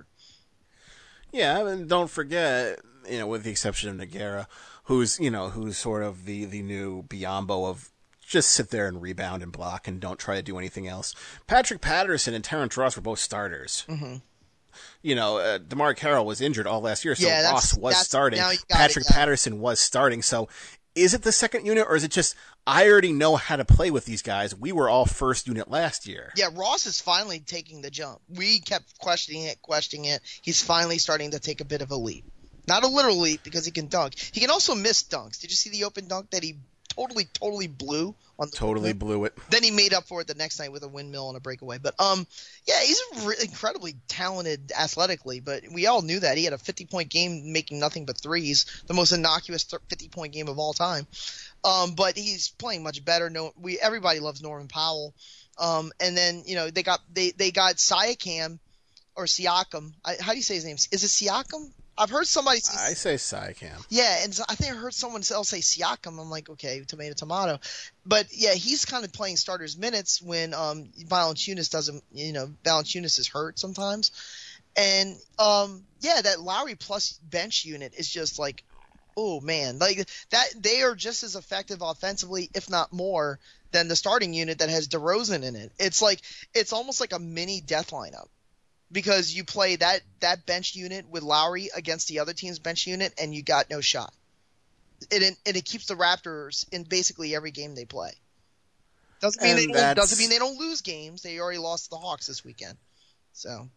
Yeah, and don't forget, you know, with the exception of Nogueira, who's you know who's sort of the, the new Biyombo of just sit there and rebound and block and don't try to do anything else. Patrick Patterson and Terrence Ross were both starters. Mm-hmm. You know, uh, DeMar Carroll was injured all last year, so yeah, Ross was starting. Patrick it, yeah. Patterson was starting, so. Is it the second unit, or is it just, I already know how to play with these guys. We were all first unit last year. Yeah, Ross is finally taking the jump. We kept questioning it, questioning it. He's finally starting to take a bit of a leap. Not a literal leap because he can dunk. He can also miss dunks. Did you see the open dunk that he totally, totally blew? on the Totally windmill? blew it. Then he made up for it the next night with a windmill and a breakaway. But, um, yeah, he's re- incredibly talented athletically, but we all knew that. He had a fifty-point game making nothing but threes, the most innocuous fifty-point game of all time. Um, but he's playing much better. No, we everybody loves Norman Powell. Um, and then, you know, they got they, they got Siakam or Siakam. I, how do you say his name? Is it Siakam? I've heard somebody say, I say Siakam. Yeah, and so I think I heard someone else say Siakam. I'm like, okay, tomato, tomato. But yeah, he's kind of playing starters minutes when um, Valanciunas doesn't, you know, Valanciunas is hurt sometimes. And um, yeah, that Lowry plus bench unit is just like, oh man, like that. They are just as effective offensively, if not more, than the starting unit that has DeRozan in it. It's like it's almost like a mini death lineup. Because you play that, that bench unit with Lowry against the other team's bench unit, and you got no shot. It, and it keeps the Raptors in basically every game they play. Doesn't mean, they don't, doesn't mean they don't lose games. They already lost to the Hawks this weekend. So.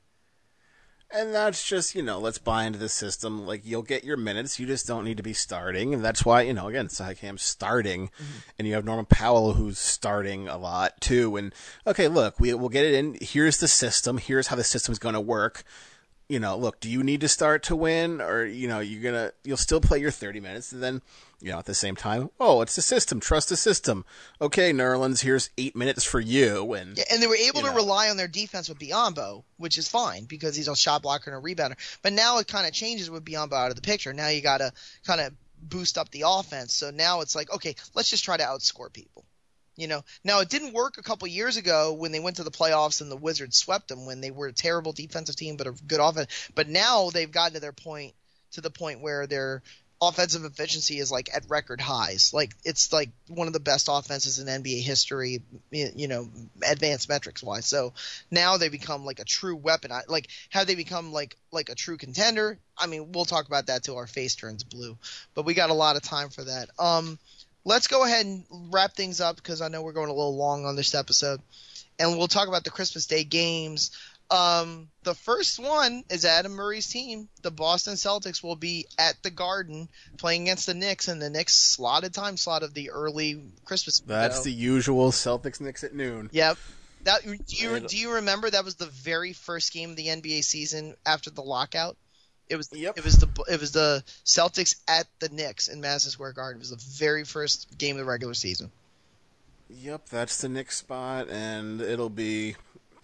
And that's just, you know, let's buy into the system. Like, you'll get your minutes. You just don't need to be starting. And that's why, you know, again, Siakam's starting. Mm-hmm. And you have Norman Powell, who's starting a lot, too. And, okay, look, we, we'll get it in. Here's the system. Here's how the system's going to work. You know, look, do you need to start to win? Or, you know, you're going to, you'll still play your thirty minutes. And then, you know, at the same time, oh, it's the system. Trust the system. Okay, Nerlens, here's eight minutes for you. And yeah, and they were able to know. rely on their defense with Biyombo, which is fine because he's a shot blocker and a rebounder. But now it kind of changes with Biyombo out of the picture. Now you got to kind of boost up the offense. So now it's like, okay, let's just try to outscore people. You know, now it didn't work a couple years ago when they went to the playoffs and the Wizards swept them when they were a terrible defensive team but a good offense. But now they've gotten to their point, to the point where their offensive efficiency is like at record highs. Like it's like one of the best offenses in N B A history, you know, advanced metrics wise. So now they become like a true weapon. Like have they become like like a true contender? I mean, we'll talk about that till our face turns blue. But we got a lot of time for that. Um. Let's go ahead and wrap things up because I know we're going a little long on this episode. And we'll talk about the Christmas Day games. Um, the first one is Adam Murray's team. The Boston Celtics will be at the Garden playing against the Knicks in the Knicks slotted time slot of the early Christmas. That's window. The usual Celtics-Knicks at noon. Yep. That, do you do you remember that was the very first game of the N B A season after the lockout? It was yep. it was the it was the Celtics at the Knicks in Madison Square Garden. It was the very first game of the regular season. Yep, that's the Knicks spot, and it'll be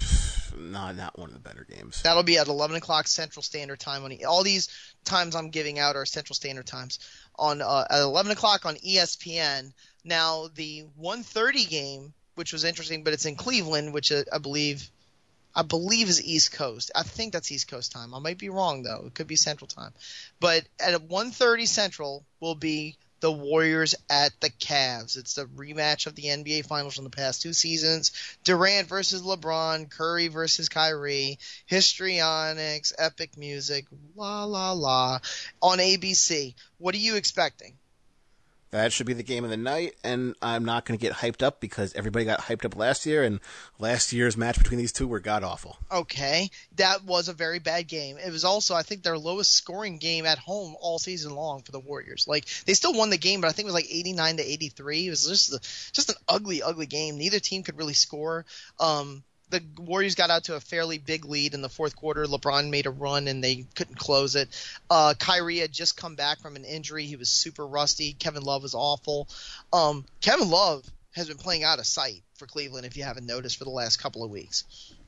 not not one of the better games. That'll be at eleven o'clock Central Standard Time. On all these times I'm giving out are Central Standard Times on uh, at eleven o'clock on E S P N. Now the one thirty game, which was interesting, but it's in Cleveland, which uh, I believe. I believe is East Coast. I think that's East Coast time. I might be wrong, though. It could be Central time. But at one thirty Central will be the Warriors at the Cavs. It's the rematch of the N B A Finals from the past two seasons. Durant versus LeBron, Curry versus Kyrie, histrionics, epic music, la, la, la, on A B C. What are you expecting? That should be the game of the night, and I'm not going to get hyped up because everybody got hyped up last year, and last year's match between these two were god-awful. Okay, that was a very bad game. It was also, I think, their lowest scoring game at home all season long for the Warriors. Like, they still won the game, but I think it was like eighty-nine to eighty-three. It was just a, just an ugly, ugly game. Neither team could really score. Um, the Warriors got out to a fairly big lead in the fourth quarter. LeBron made a run, and they couldn't close it. Uh, Kyrie had just come back from an injury. He was super rusty. Kevin Love was awful. Um, Kevin Love has been playing out of sight for Cleveland, if you haven't noticed, for the last couple of weeks.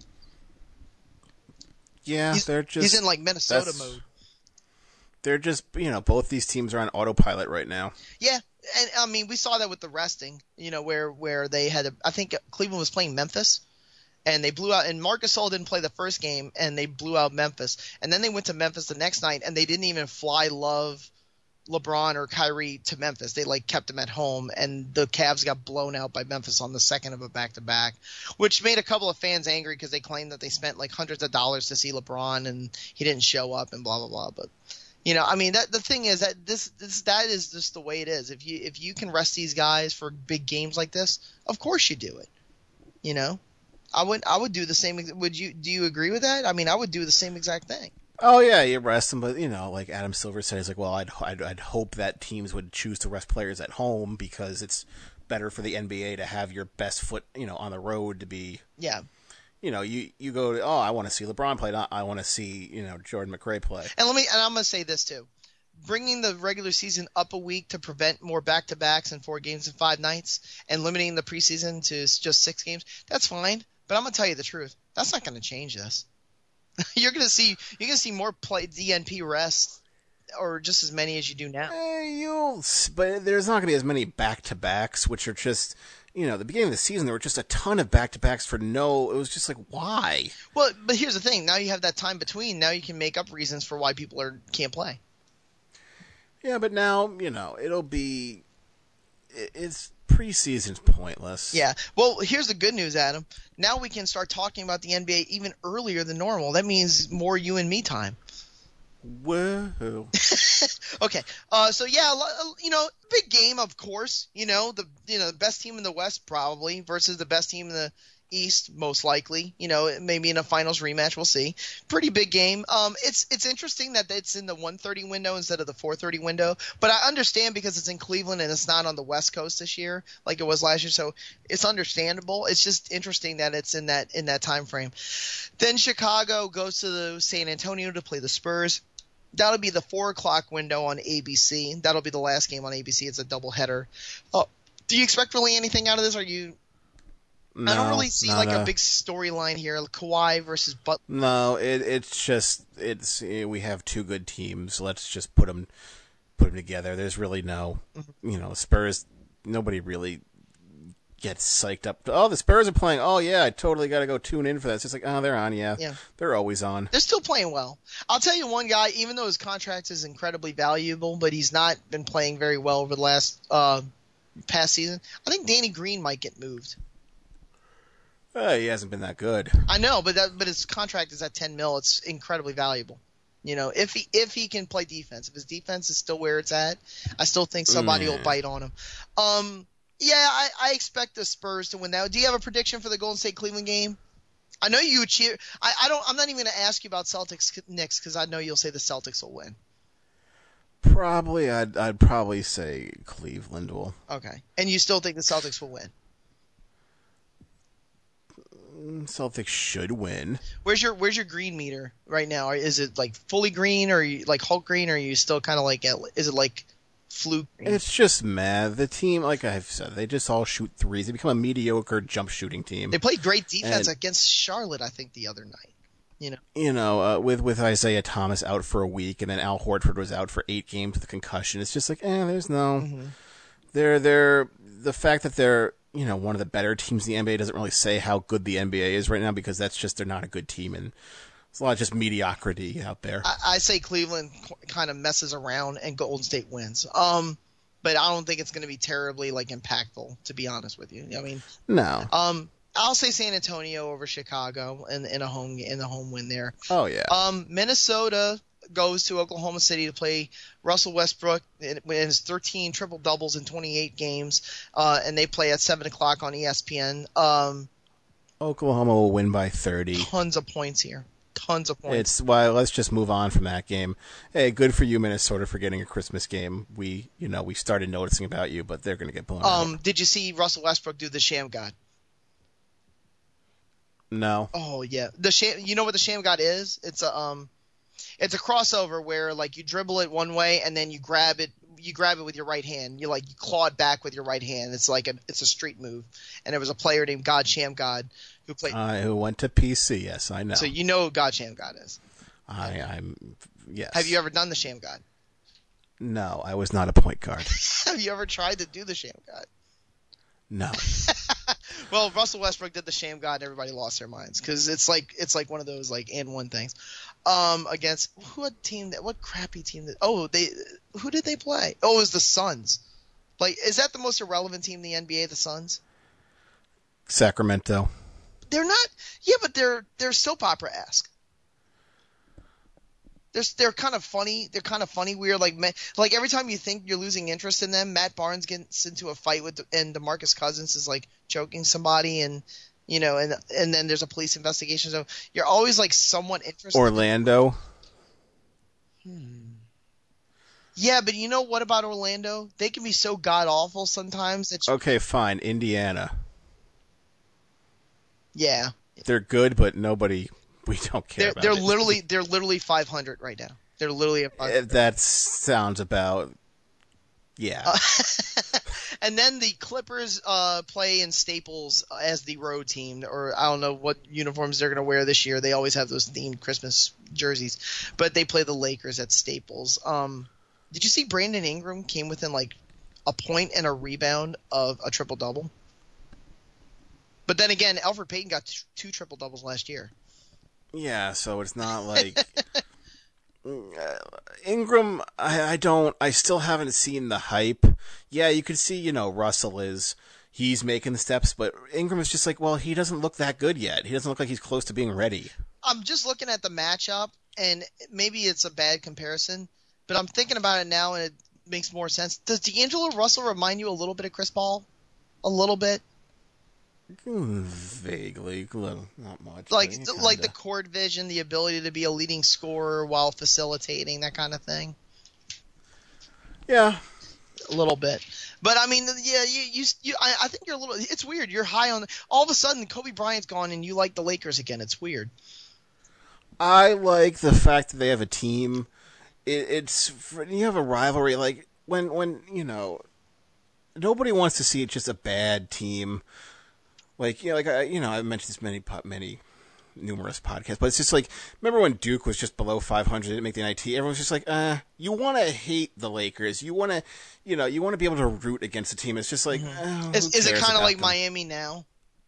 Yeah, he's, they're just... He's in, like, Minnesota mode. They're just, you know, both these teams are on autopilot right now. Yeah, and, I mean, we saw that with the resting, you know, where, where they had – a, I think Cleveland was playing Memphis. And they blew out, and Marc Gasol didn't play the first game, and they blew out Memphis. And then they went to Memphis the next night, and they didn't even fly Love, LeBron, or Kyrie to Memphis. They like kept them at home, and the Cavs got blown out by Memphis on the second of a back-to-back, which made a couple of fans angry because they claimed that they spent like hundreds of dollars to see LeBron, and he didn't show up, and blah blah blah. But you know, I mean, that the thing is that this, this that is just the way it is. If you if you can rest these guys for big games like this, of course you do it. You know. I would I would do the same. Would you do you agree with that? I mean, I would do the same exact thing. Oh yeah, you rest them, but you know, like Adam Silver says, like, well, I'd, I'd I'd hope that teams would choose to rest players at home because it's better for the N B A to have your best foot, you know, on the road to be. Yeah. You know, you, you go to, oh, I want to see LeBron play. Not, I want to see, you know, Jordan McRae play. And let me and I'm gonna say this too. Bringing the regular season up a week to prevent more back-to-backs and four games in five nights, and limiting the preseason to just six games, that's fine. But I'm gonna tell you the truth. That's not gonna change this. You're gonna see you're gonna see more play D N P rest or just as many as you do now. Eh, you'll, but there's not going to be as many back-to-backs, which are just, you know, the beginning of the season, there were just a ton of back-to-backs for no, it was just like, why? Well, but here's the thing. Now you have that time between. Now you can make up reasons for why people are can't play. Yeah, but now, you know, it'll be, it, it's, preseason's pointless. Yeah. Well, here's the good news, Adam. Now we can start talking about the N B A even earlier than normal. That means more you and me time. Whoa. Okay. Uh, so yeah, you know, big game, of course. You know, the you know the best team in the West probably versus the best team in the East, most likely. You know, maybe in a finals rematch, we'll see. Pretty big game. Um, it's it's interesting that it's in the one thirty window instead of the four thirty window. But I understand because it's in Cleveland and it's not on the West Coast this year like it was last year. So it's understandable. It's just interesting that it's in that in that time frame. Then Chicago goes to the San Antonio to play the Spurs. That'll be the four o'clock window on A B C. That'll be the last game on A B C. It's a doubleheader. Oh, do you expect really anything out of this? Are you? No, I don't really see like a, a big storyline here. Like Kawhi versus Butler. No, it, it's just it's we have two good teams. Let's just put them put them together. There's really no, mm-hmm. you know, Spurs. Nobody really gets psyched up. Oh, the Spurs are playing. Oh yeah, I totally got to go tune in for that. It's just like, oh, they're on. Yeah, yeah, they're always on. They're still playing well. I'll tell you one guy. Even though his contract is incredibly valuable, but he's not been playing very well over the last uh, past season. I think Danny Green might get moved. Uh, he hasn't been that good. I know, but that, but his contract is at ten mil. It's incredibly valuable. You know, if he if he can play defense, if his defense is still where it's at, I still think somebody mm. will bite on him. Um, yeah, I, I expect the Spurs to win that. Do you have a prediction for the Golden State Cleveland game? I know you cheer. I, I don't. I'm not even going to ask you about Celtics Knicks because I know you'll say the Celtics will win. Probably, I'd I'd probably say Cleveland will. Okay, and you still think the Celtics will win? Celtics should win. Where's your Where's your green meter right now? Is it like fully green, or are you like Hulk green, or are you still kind of like at, is it like fluke green? It's just mad. The team, like I've said, they just all shoot threes. They become a mediocre jump shooting team. They played great defense and, against Charlotte, I think, the other night. You know, you know, uh, with with Isaiah Thomas out for a week, and then Al Horford was out for eight games with a concussion. It's just like, eh, there's no. Mm-hmm. They're they're the fact that they're. You know, one of the better teams in the N B A doesn't really say how good the N B A is right now because that's just, they're not a good team and there's a lot of just mediocrity out there. I, I say Cleveland kind of messes around and Golden State wins. Um, but I don't think it's going to be terribly like impactful, to be honest with you. I mean, no. Um, I'll say San Antonio over Chicago in, in a home in the home win there. Oh yeah. Um, Minnesota goes to Oklahoma City to play Russell Westbrook in his thirteen triple doubles in twenty-eight games, uh, and they play at seven o'clock on E S P N. Um, Oklahoma will win by thirty. Tons of points here. Tons of points. It's why well, let's just move on from that game. Hey, good for you, Minnesota, for getting a Christmas game. We, you know, we started noticing about you, but they're going to get blown um, out. Did you see Russell Westbrook do the Sham God? No. Oh yeah, the sham. You know what the Sham God is? It's a um. It's a crossover where like you dribble it one way and then you grab it you grab it with your right hand. You like you claw it back with your right hand. It's like a it's a street move. And there was a player named God Sham God who played uh, who went to P C, yes, I know. So you know who God Sham God is. I I'm yes. Have you ever done the Sham God? No, I was not a point guard. Have you ever tried to do the Sham God? No. Well, Russell Westbrook did the Sham God and everybody lost their minds because it's like it's like one of those like and one things. Um, against what team that what crappy team that oh they who did they play? Oh, it was the Suns. Like, is that the most irrelevant team in the N B A? The Suns? Sacramento. They're not. Yeah, but they're they're soap opera esque. They're they're kind of funny. They're kind of funny, weird. Like like every time you think you're losing interest in them, Matt Barnes gets into a fight with and DeMarcus Cousins is like choking somebody and. You know, and and then there's a police investigation. So you're always like somewhat interested. Orlando. Hmm. Yeah, but you know what about Orlando? They can be so god awful sometimes. That you... Okay, fine. Indiana. Yeah. They're good, but nobody. We don't care. They're, about they're it. literally they're literally five hundred right now. They're literally at five hundred. That sounds about Yeah. Uh, and then the Clippers uh, play in Staples as the road team, or I don't know what uniforms they're going to wear this year. They always have those themed Christmas jerseys, but they play the Lakers at Staples. Um, did you see Brandon Ingram came within like a point and a rebound of a triple double? But then again, Elfrid Payton got t- two triple doubles last year. Yeah, so it's not like. Ingram, I, I don't, I still haven't seen the hype. Yeah, you could see, you know, Russell is, he's making the steps, but Ingram is just like, well, he doesn't look that good yet. He doesn't look like he's close to being ready. I'm just looking at the matchup, and maybe it's a bad comparison, but I'm thinking about it now, and it makes more sense. Does D'Angelo Russell remind you a little bit of Chris Paul? A little bit? Mm, vaguely, little, not much. Like, kinda. like the court vision, the ability to be a leading scorer while facilitating, that kind of thing. Yeah, a little bit. But I mean, yeah, you, you, you I, I think you're a little. It's weird. You're high on. All of a sudden, Kobe Bryant's gone, and you like the Lakers again. It's weird. I like the fact that they have a team. It, it's you have a rivalry. Like when, when you know, nobody wants to see it just a bad team. Like, you know, like I, you know, I've mentioned this many, many, numerous podcasts, but it's just like, remember when Duke was just below five hundred, didn't make the N I T? Everyone's just like, uh, you want to hate the Lakers. You want to, you know, you want to be able to root against a team. It's just like, mm-hmm. oh, is, is it kind of like them? Miami now?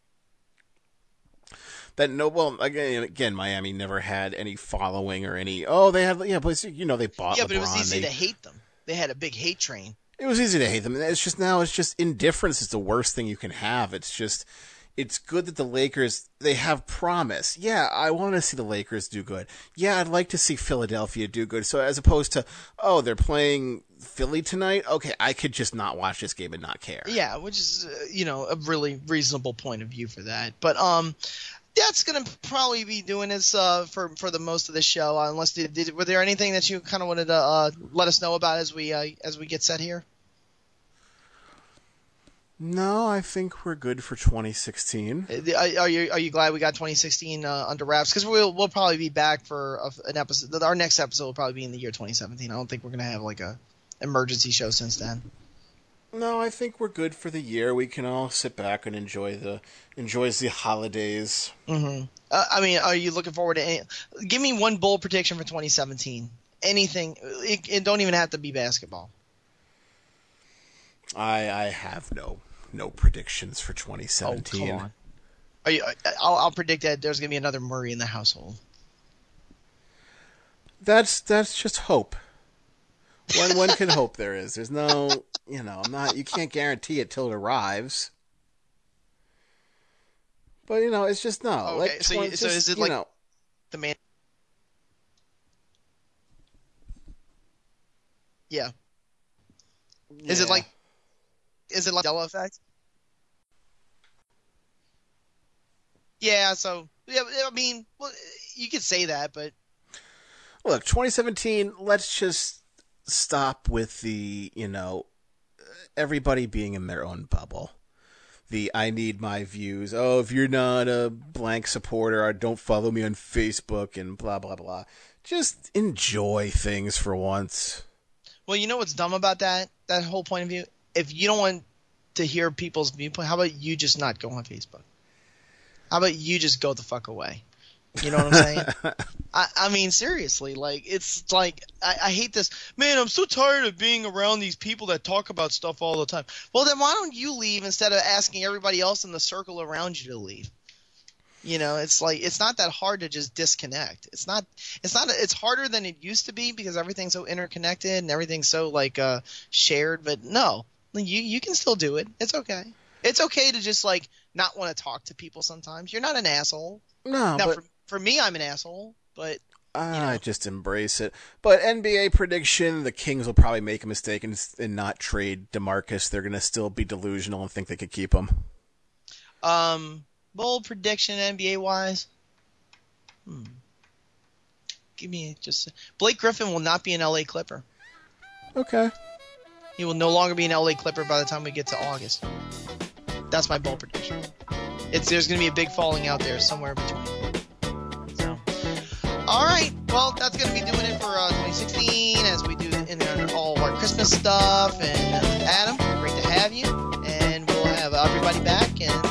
That no, well, again, again, Miami never had any following or any, oh, they had, yeah, but, you know, they bought Yeah, LeBron. but it was easy they, to hate them. They had a big hate train. It was easy to hate them. It's just now, it's just indifference is the worst thing you can have. It's just, it's good that the Lakers, they have promise. Yeah, I want to see the Lakers do good. Yeah, I'd like to see Philadelphia do good. So as opposed to, oh, they're playing Philly tonight? Okay, I could just not watch this game and not care. Yeah, which is, uh, you know, a really reasonable point of view for that. But um, that's going to probably be doing this uh, for, for the most of the show. Uh, unless did, did, were there anything that you kind of wanted to uh, let us know about as we uh, as we get set here? No, I think we're good for twenty sixteen. Are you are you glad we got twenty sixteen uh, under wraps? Because we'll we'll probably be back for a, an episode. Our next episode will probably be in the year twenty seventeen. I don't think we're gonna have like a emergency show since then. No, I think we're good for the year. We can all sit back and enjoy the enjoy the holidays. Mm-hmm. Uh, I mean, are you looking forward to any? Give me one bold prediction for twenty seventeen. Anything. It, it don't even have to be basketball. I I have no. No predictions for twenty seventeen. Oh, come on. Are you, I'll, I'll predict that there's going to be another Murray in the household. That's that's just hope. One one can hope there is. There's no, you know, I'm not. You can't guarantee it till it arrives. But you know, it's just no. Okay, like, so, you, just, so is it like know, the man? Yeah. Is yeah. it like? Is it like Mandela effect? Yeah, so yeah, I mean, well, you could say that, but look, twenty seventeen. Let's just stop with the, you know, everybody being in their own bubble. The I need my views. Oh, if you're not a blank supporter, or don't follow me on Facebook and blah blah blah. Just enjoy things for once. Well, you know what's dumb about that? That whole point of view. If you don't want to hear people's viewpoint, how about you just not go on Facebook? How about you just go the fuck away? You know what I'm saying? I, I mean, seriously, like, it's like, I, I hate this. Man, I'm so tired of being around these people that talk about stuff all the time. Well, then why don't you leave instead of asking everybody else in the circle around you to leave? You know, it's like, it's not that hard to just disconnect. It's not, it's not, it's harder than it used to be because everything's so interconnected and everything's so, like, uh, shared. But no, you, you can still do it. It's okay. It's okay to just, like, not want to talk to people sometimes. You're not an asshole. No, now, but for, for me, I'm an asshole, but I you know. just embrace it. But N B A prediction: the Kings will probably make a mistake and, and not trade DeMarcus. They're going to still be delusional and think they could keep him. Um, bold prediction N B A wise. Hmm. Give me just Blake Griffin will not be an L A Clipper. Okay. He will no longer be an L A Clipper by the time we get to August. That's my bold prediction. It's there's going to be a big falling out there somewhere between. So, all right. Well, that's going to be doing it for uh, twenty sixteen as we do in our, all of our Christmas stuff. And uh, Adam, great to have you. And we'll have everybody back and